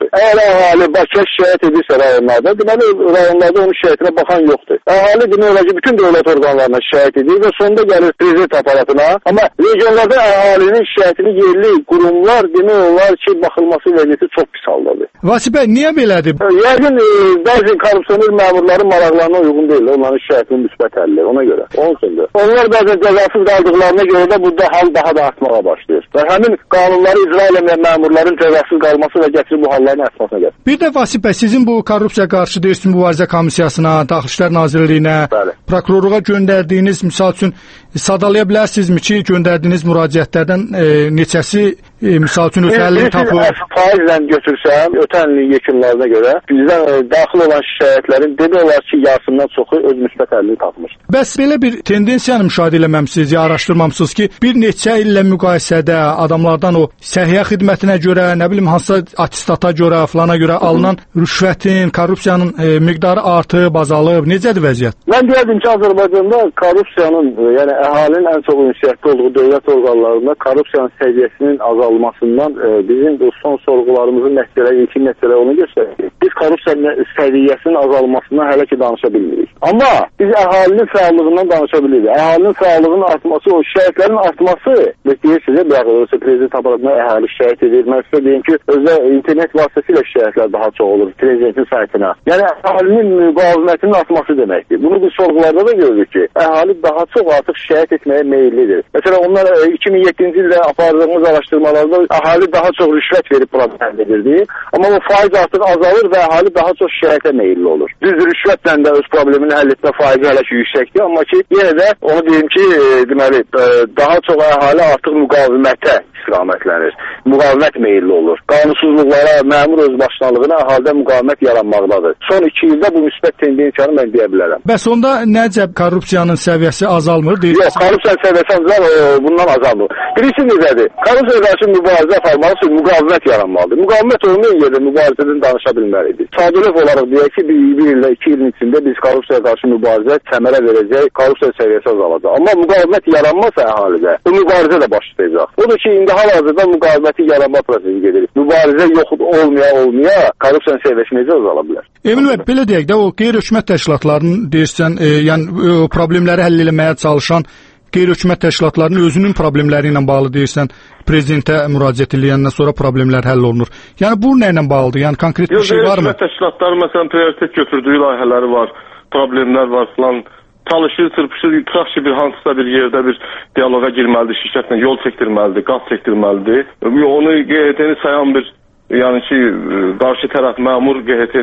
əhali Bakıya şikayət edirsə rayonlarda, deməli rayonlarda onun şikayətinə baxan yoxdur. Əhali demək olar ki, bütün dövlət orqanlarına şikayət edir və sonunda gəlir prezident aparatına. Amma regionlarda əhalinin şikayətini yerli qurumlar demək olar ki, baxılması vəziyyəti çox pis haldadır. Vasif bəy, niyə belədir? Yəqin bəzi korrupsioner məmurların maraqlarına uyğun deyil, onların şikayətinin müsbət həlli, ona görə. Onun üçündür. Onlar bəzən cəzasız qaldıqlarına görə də burada hal daha da artmağa başlayır. Və həmin qanunları icra eləməyən məmurların cəzasız qalması və gətirib bu halların əsasına gətirir. Bir də Vasif bəy, sizin bu korrupsiya qarşı deyirsiniz mübarizə komissiyasına, Daxili İşlər Nazirliyinə, prokurorluğa göndərdiyiniz, misal üçün sadalaya bilərsinizmi ki, göndərdiyiniz müraciətlərdən neçəsi misal üçün öz həllini tapır? Faizlə götürsəm, ötən ilin yekunlarına görə bizdən daxil olan şikayətlərin demək olar ki, yarısından çoxu öz müsbət həllini tapmışdır. Bəs belə bir tendensiyanı müşahidə eləməmisiniz, ya araşdırmamısınız ki, bir neçə illə müqayisədə adamlardan o səhiyyə xidmətinə görə, nə bilim hansısa attestata görə, falana görə alınan rüşvətin, korrupsiyanın miqdarı artıb, azalıb, necədir vəziyyət? Mən deyərdim ki, Azərbaycanda korrupsiyanın, yəni əhalinin ən çox ünsiyyətli olduğu dövlət orqanlarında korrupsiyanın səviyyəsinin azalmasından bizim bu son sorğularımızın nəticələri, ilkin nəticələri onu göstərir ki, biz korrupsiyanın səviyyəsinin azalmasından hələ ki danışa bilmirik. Amma biz əhalinin fəallığından danışa bilirik. Əhalinin fəallığının artması, o şikayətlərin artması, deyirsiniz, bəzi prezident aparatına əhali şikayət edir. Mən sizə deyim ki, özə internet vasitəsilə şikayətlər daha çox olur prezidentin saytına. Yəni əhalinin müqavimətinin artması deməkdir. Bunu biz sorğularda da görürük ki, əhali daha çox artıq şikayət etməyə meyillidir. Məsələn, onlar 2007-ci ildə apardığımız araşdırmalarda əhali daha çox rüşvət verib problem əldə edirdi. Amma o faiz artıq azalır və əhali daha çox şikayətə meyilli olur. Düz rüşvətlə də öz problemini həll etmə faizi hələ ki yüksəkdir. Amma ki, yenə də onu deyim ki, deməli, daha çox əhali artıq müqavimətə istiqamətlənir. Müqavimət meyilli olur. Qanunsuzluqlara, məmur özbaşınalığına əhaldə müqavimət yaranmaqdadır. Son 2 ildə bu müsbət tendensiyanı mən deyə bilərəm. Bəs onda nəcəb korrupsiyanın səviyyəsi azalmır? Yox, korrupsiyanın səviyyəsi bundan azalmır. Birisi necədir? Korrupsiya qarşı mübarizə aparmaq üçün müqavimət yaranmalıdır. Müqavimət olmayan yerdə mübarizədən danışa bilməlidir. Sadəlöv olaraq deyək ki, bir ildə, 2 ilin içində biz korrupsiya qarşı mübarizə səmərə verəcək, korrupsiya səviyyəsi azalacaq. Amma müqavimət yaranmasa əhalidə, bu mübarizə də başlayacaq. Odur ki, indi hal-hazırda müqaviməti yaranma prosesi gedir. Mübarizə yox olmaya korrupsiyanın səviyyəsi necə azala bilər? Emin bəy, belə deyək də, o qeyri-hökumət təşkilatlarının deyirsən, yəni problemləri həll etməyə çalışan qeyri-hökumət təşkilatlarının özünün problemləri ilə bağlı deyirsən, prezidentə müraciət edəndən sonra problemlər həll olunur. Yəni bu nə ilə bağlıdır? Yəni konkret bir şey varmı? Qeyri-hökumət təşkilatları məsələn prioritet götürdüyü layihələri var, problemlər var filan. Çalışır, çırpışır, tutaq ki, hansısa bir yerdə bir diyaloqa girməlidir, şirkətlə yol çəkdirməlidir, qaz çəkdirməlidir. Onu QHT-ni sayan bir, yəni ki, qarşı tərəf məmur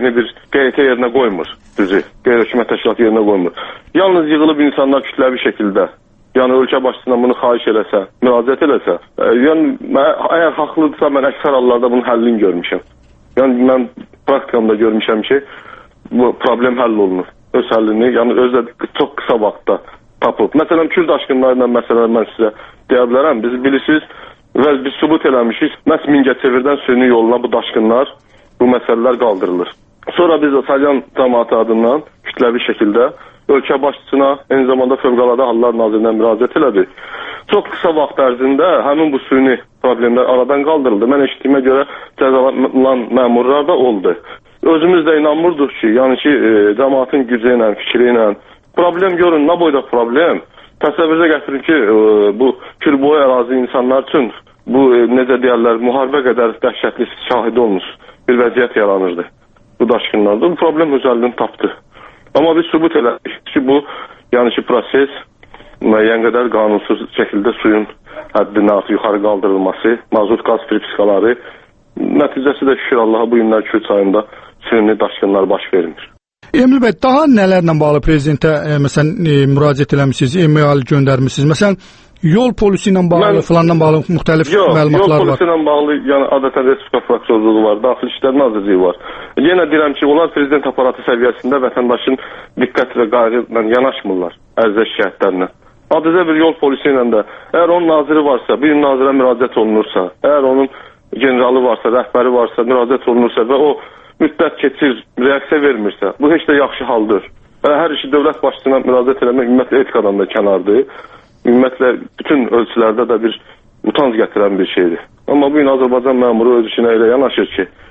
QHT yerinə qoymur, düzü, qeyri-hökumət təşkilatı yerinə qoymur. Yalnız yığılıb insanlar kütləvi şəkildə, yəni ölkə başçısından bunu xahiş eləsə, müraciət eləsə, yəni əgər haqlıdırsa mən əksər hallarda bunun həllini görmüşəm. Yəni mən praktikamda görmüşəm ki, bu problem həll olunur. Öz həllini, yəni özlə çox qısa vaxtda tapıb. Məsələn, Kürd aşqınlarıyla məsələlər mən sizə deyə bilərəm. Biz bilirsiniz və biz sübut eləmişik. Məhz Mingəçevirdən Süni yoluna bu daşqınlar, bu məsələlər qaldırılır. Sonra biz Salyan cəmaatı adından kütləvi şəkildə ölkə başçısına, eyni zamanda Fövqəladə Hallar Nazirinə müraciət elədik. Çox qısa vaxt ərzində həmin bu süni problemlər aradan qaldırıldı. Mən eşitdiyimə görə cəzalanan məmurlar da oldu. Özümüz də inanmırdıq ki, yəni ki, cəmaatın gücü ilə, fikri ilə problem görün, nə boyda problem? Təsəvvürə gətirin ki, bu Kürboy ərazi insanlar üçün bu, necə deyərlər, müharibə qədər dəhşətli şahidi olmuş bir vəziyyət yaranırdı bu daşqınlarda. Bu problem özəlliğini tapdı. Amma biz sübut elədik ki, bu, yəni ki, proses müəyyən qədər qanunsuz şəkildə suyun həddini artıq yuxarı qaldırılması, mazut qaz pripskaları, nəticəsi də şükür Allaha bu günlər Kürd çayında süni daşqınlar baş vermir. Emil bəy, daha nələrlə bağlı prezidentə məsələn müraciət eləmisiniz, e-mail göndərmisiniz? Məsələn, yol polisi ilə bağlı, filandan bağlı müxtəlif məlumatlar var. Yol polisi ilə bağlı, yəni adətən Respublika Prokurorluğu var, Daxili İşlər Nazirliyi var. Yenə deyirəm ki, onlar prezident aparatı səviyyəsində vətəndaşın diqqət və qayğı ilə yanaşmırlar ərizə şikayətlərinə. Adicə bir yol polisi ilə də, əgər onun naziri varsa, bir nazirə müraciət olunursa, əgər onun generalı varsa, rəhbəri varsa, müraciət olunursa və o müddət keçir, reaksiya vermirsə, bu heç də yaxşı haldır. Hər işi dövlət başçısına müraciət eləmək ümumiyyətlə etikadan da kənardır. Ümumiyyətlə bütün ölçülərdə də bir utanc gətirən bir şeydir. Amma bu gün Azərbaycan məmuru öz işinə elə yanaşır ki,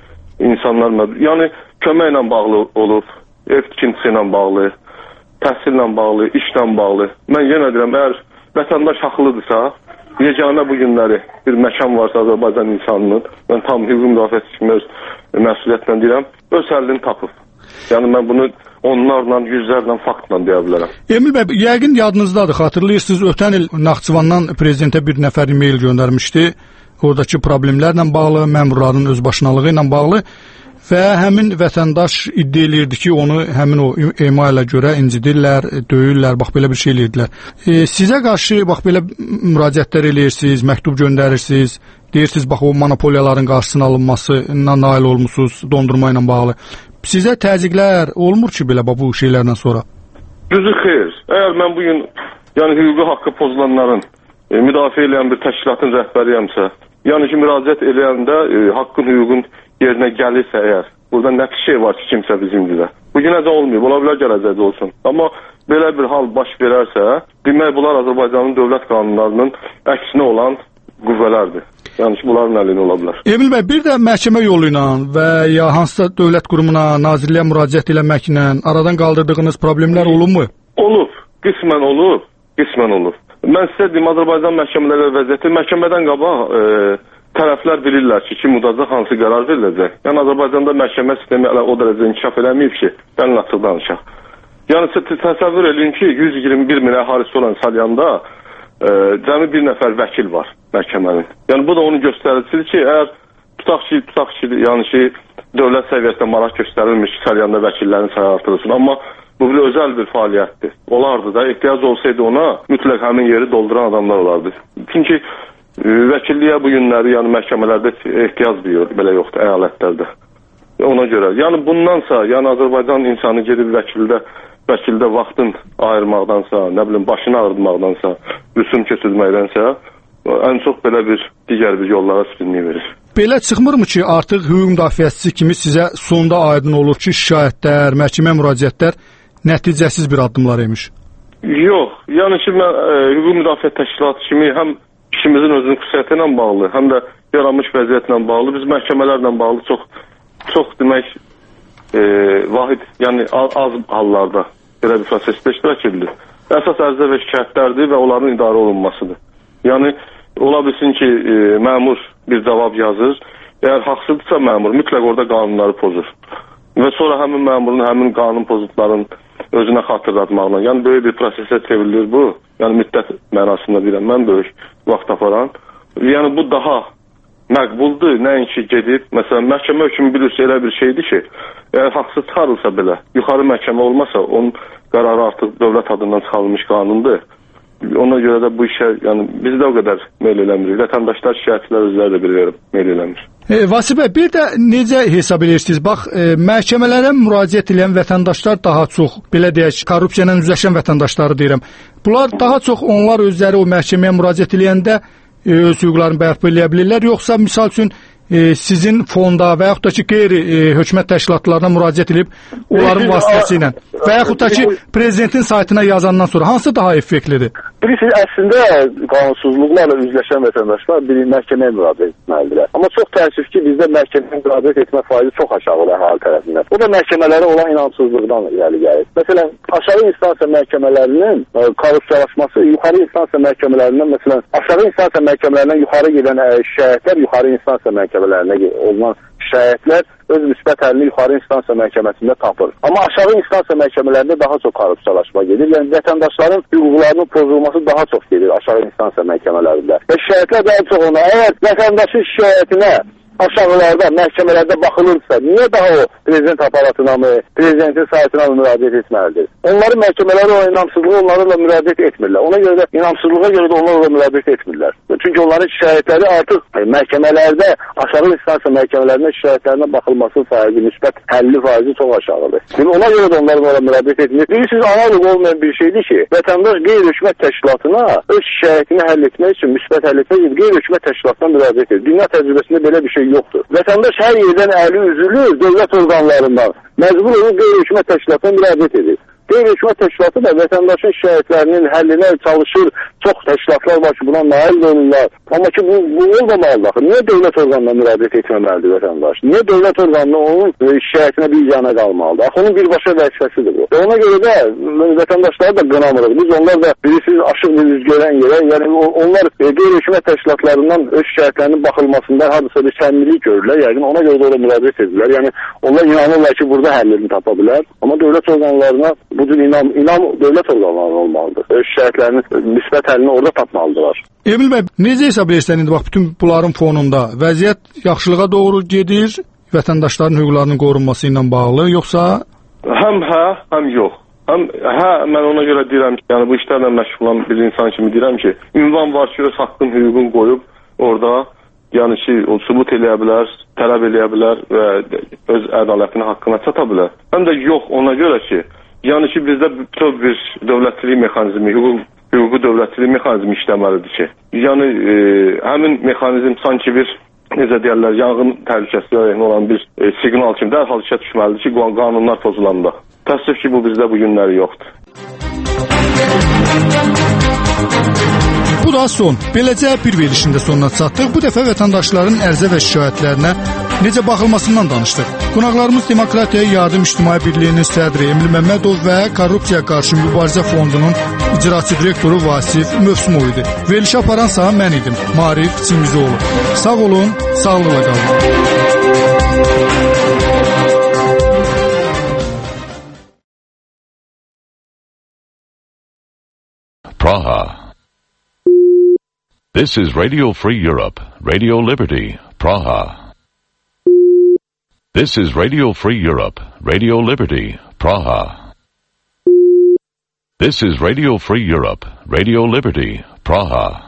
insanlar, yəni köməklə bağlı olub, ev tikintisi ilə bağlı, təhsillə bağlı, işlə bağlı. Mən yenə deyirəm, əgər vətəndaş haqlıdırsa, yeganə bu günləri bir məkan varsa Azərbaycan insanının, mən tam hüquq müdafiəçisi kimi öz məsuliyyətlə deyirəm, öz həllini tapıb. Yəni mən bunu onlarla, yüzlərlə faktla deyə bilərəm. Emil bəy, yəqin yadınızdadır, xatırlayırsınız, ötən il Naxçıvandan prezidentə bir nəfər e-mail göndərmişdi. Oradakı problemlərlə bağlı, məmurların özbaşınalığı ilə bağlı və həmin vətəndaş iddia edirdi ki, onu həmin o emailə görə incidirlər, döyürlər, bax belə bir şey edirdilər. Sizə qarşı bax belə müraciətlər eləyirsiniz, məktub göndərirsiniz, deyirsiniz bax o monopoliyaların qarşısının alınmasına nail olmusunuz dondurma ilə bağlı. Sizə təzyiqlər olmur ki, belə bu şeylərdən sonra? Düzü xeyr. Əgər mən bugün yəni hüquqi haqqı pozulanların müdafiə edən bir təşkilatın rəhbəriyəmsə, yəni ki, müraciət eləyəndə haqqın, hüququn yerinə gəlirsə əgər, burada nə şey var ki, kimsə bizim bizə. Bugünəcə olmayıb, ola bilər gələcəkdə olsun. Amma belə bir hal baş verərsə, demək bunlar Azərbaycanın dövlət qanunlarının əksinə olan qüvvələrdir. Yəni ki, bunların əlində ola bilər. Emil bəy, bir də məhkəmə yolu ilə və ya hansısa dövlət qurumuna, nazirliyə müraciət eləməklə aradan qaldırdığınız problemlər olubmu? Olub, qismən olub, qismən olub. Mən sizə deyim, Azərbaycan məhkəmələri vəziyyəti, məhkəmədən qabaq tərəflər bilirlər ki, kim udacaq, hansı qərar veriləcək. Yəni Azərbaycanda məhkəmə sistemi o dərəcə inkişaf eləməyib ki, gəlin açıq danışaq. Yəni təsəvvür edin ki, 121 min əhalisi olan Salyanda cəmi bir nəfər vəkil var məhkəmənin. Yəni bu da onun göstəricisidir ki, əgər tutaq ki, yəni ki, dövlət səviyyəsində maraq göstərilmiş ki, Salyanda vəkillərin sayı artırılsın. Amma bu bir özəl bir fəaliyyətdir. Olardı da, ehtiyac olsaydı ona mütləq həmin yeri dolduran adamlar olardı. Çünki vəkilliyə bu günləri, yəni məhkəmələrdə ehtiyac deyir, belə yoxdur, əyalətlərdə. Ona görə, yəni bundansa, yəni Azərbaycan insanı gedib vəkildə vaxtın ayırmaqdansa, nə bilim, başını ağrıdmaqdansa, rüsum kötürməkdənsə, ən çox belə bir digər bir yollara üstünlük verir. Belə çıxmırmı ki, artıq hüquq müdafiəçisi kimi sizə sonda aydın olur ki, şikayətlər, məhkəmə müraciətlər nəticəsiz bir addımlar imiş? Yox, yəni ki, mən hüquq müdafiə təşkilatı kimi həm işimizin özünün xüsusiyyəti ilə bağlı, həm də yaranmış vəziyyətlə bağlı, biz məhkəmələrlə bağlı çox demək, vahid, yəni az hallarda belə bir prosesdə iştirak edilir. Əsas ərizə və şikayətlərdir və onların idarə olunmasıdır. Yəni, ola bilsin ki, məmur bir cavab yazır, əgər haqsızlıqsa məmur mütləq orada qanunları pozur. Və sonra həmin məmurun, həmin qanun pozuntuların özünə xatırlatmaqla, yəni böyük bir prosesə çevrilir bu, yəni müddət mənasında deyirəm, mən böyük vaxt aparan. Yəni, bu daha məqbuldur, nəinki gedib, məsələn, məhkəmə hökmü bilirsə elə bir şeydir ki, əgər haqsız çıxarılsa belə, yuxarı məhkəmə olmasa, onun qərarı artıq dövlət adından çıxarılmış qanundur. Ona görə də bu işə, yəni biz də o qədər meyl eləmirik. Vətəndaşlar, şikayətçilər özləri də belə meyl eləmir. Vasif bəy, bir də necə hesab edirsiniz? Bax, məhkəmələrə müraciət edən vətəndaşlar daha çox, belə deyək, korrupsiya ilə üzləşən vətəndaşları deyirəm. Bunlar daha çox onlar özləri o məhkəməyə müraciət edəndə öz hüquqlarını bərpa eləyə bilirlər, yoxsa misal üçün sizin fonda və yaxud da ki, qeyri-hökumət təşkilatlarına müraciət edib onların vasitəsilə və yaxud da ki, prezidentin saytına yazandan sonra hansı daha effektlidir? Bilirsiniz, əslində qanunsuzluqlarla üzləşən vətəndaşlar bir məhkəməyə müraciət etməlidirlər. Amma çox təəssüf ki, bizdə məhkəməyə müraciət etmə faizi çox aşağıdır əhali tərəfindən. O da məhkəmələrə olan inamsızlıqdan irəli gəlir. Məsələn, aşağı instansiya məhkəmələrinin korrupsiyalaşması yuxarı instansiya məhkəmələrindən, məsələn, aşağı instansiya məhkəmələrindən yuxarı gedən şikayətlər yuxarı instansiya məhkəmələrinə olunan şikayətlər öz müsbət həllini yuxarı instansiya məhkəməsində tapır. Amma aşağı instansiya məhkəmələrində daha çox korrupsiyalaşma gedir. Yəni vətəndaşların hüquqlarının pozulması daha çox gedir aşağı instansiya məhkəmələrində. Və şikayətlər daha çox ona. Əgər vətəndaşın şikayətinə aşağılarda, məhkəmələrdə baxılırsa, niyə daha o prezident aparatına mı, prezidentin saytına mı müraciət etməlidir? Onların məhkəmələri o inamsızlığı onlarla müraciət etmirlər. Ona görə də inamsızlığa görə də onlarla müraciət etmirlər. Çünki onların şikayətləri artıq məhkəmələrdə, aşağı instansiya məhkəmələrində şikayətlərinə baxılması faizi, müsbət həlli faizi çox aşağıdır. Yəni ona görə də onların oraya müraciət etmir. Bilirsiniz, analog olmayan bir şeydir ki, vətəndaş qeyri-hökumət təşkilatına öz şikayətini həll etmək üçün, müsbət həll etmək üçün qeyri-hökumət təşkilatına müraciət edir. Dünya təcrübəsində belə bir şey yoxdur. Vətəndaş hər yerdən əli üzülür, dövlət orqanlarından məcbur olub qeyri-hökumət təşkilatına müraciət edir. Qeyri-hökumət təşkilatı da vətəndaşın şikayətlərinin həllinə çalışır. Çox təşkilatlar var ki, buna nail olurlar. Amma ki, bu olmamalıdır. Axı, niyə dövlət orqanına müraciət etməməlidir vətəndaş? Niyə dövlət orqanına onun şikayətinə bir yana qalmalıdır? Axı, onun birbaşa vəzifəsidir bu. Ona görə də vətəndaşları da qınamırıq. Biz onlar da bilirsiniz, aşıq bir üz görən yerə, yəni onlar qeyri-hökumət təşkilatlarından öz şikayətlərinin baxılmasında hardasa bir səmimilik görürlər. Yəni ona görə də ona müraciət edirlər. Yəni onlar inanırlar ki, burada həllini tapa bilər. Amma dövlət orqanlarına bu cür inam dövlət orqanlarına olmalıdır. Öz şikayətlərinin müsbət həllini orada tapmalıdırlar. Emil bəy, necə hesab edirsən indi bax bütün bunların fonunda vəziyyət yaxşılığa doğru gedir, vətəndaşların hüquqlarının qorunması ilə bağlı, yoxsa həm hə, həm yox. Mən ona görə deyirəm ki, yəni bu işlərlə məşğul olan bir insan kimi deyirəm ki, ünvan var ki, öz haqqın, hüququn qoyub orada, yəni ki, o sübut eləyə bilər, tələb eləyə bilər və öz ədalətini haqqına çata bilər. Həm də yox ona görə ki, yəni ki, bizdə bütöv bir dövlətçilik mexanizmi, hüquqi dövlətçilik mexanizmi işləməlidir ki, yəni həmin mexanizm sanki bir, necə deyərlər, yanğın təhlükəsi olan bir siqnal kimi dərhal işə düşməlidir ki, qanunlar pozulanda. Təəssüf ki, bu bizdə bu günləri yoxdur. Bu da son. Beləcə bir verilişində sonuna çatdıq. Bu dəfə vətəndaşların ərizə və şikayətlərinə necə baxılmasından danışdıq. Qonaqlarımız Demokratiyaya Yardım İctimai Birliyinin sədri Emil Məmmədov və Korrupsiyaya Qarşı Mübarizə Fondunun icraçı direktoru Vasif Mövsümov idi. Verilişi aparansa mən idim, Maarif Çingizoğlu. Sağ olun, sağlıqla qalın. Praha. This is Radio Free Europe, Radio Liberty, Praha. This is Radio Free Europe, Radio Liberty, Praha. This is Radio Free Europe, Radio Liberty, Praha.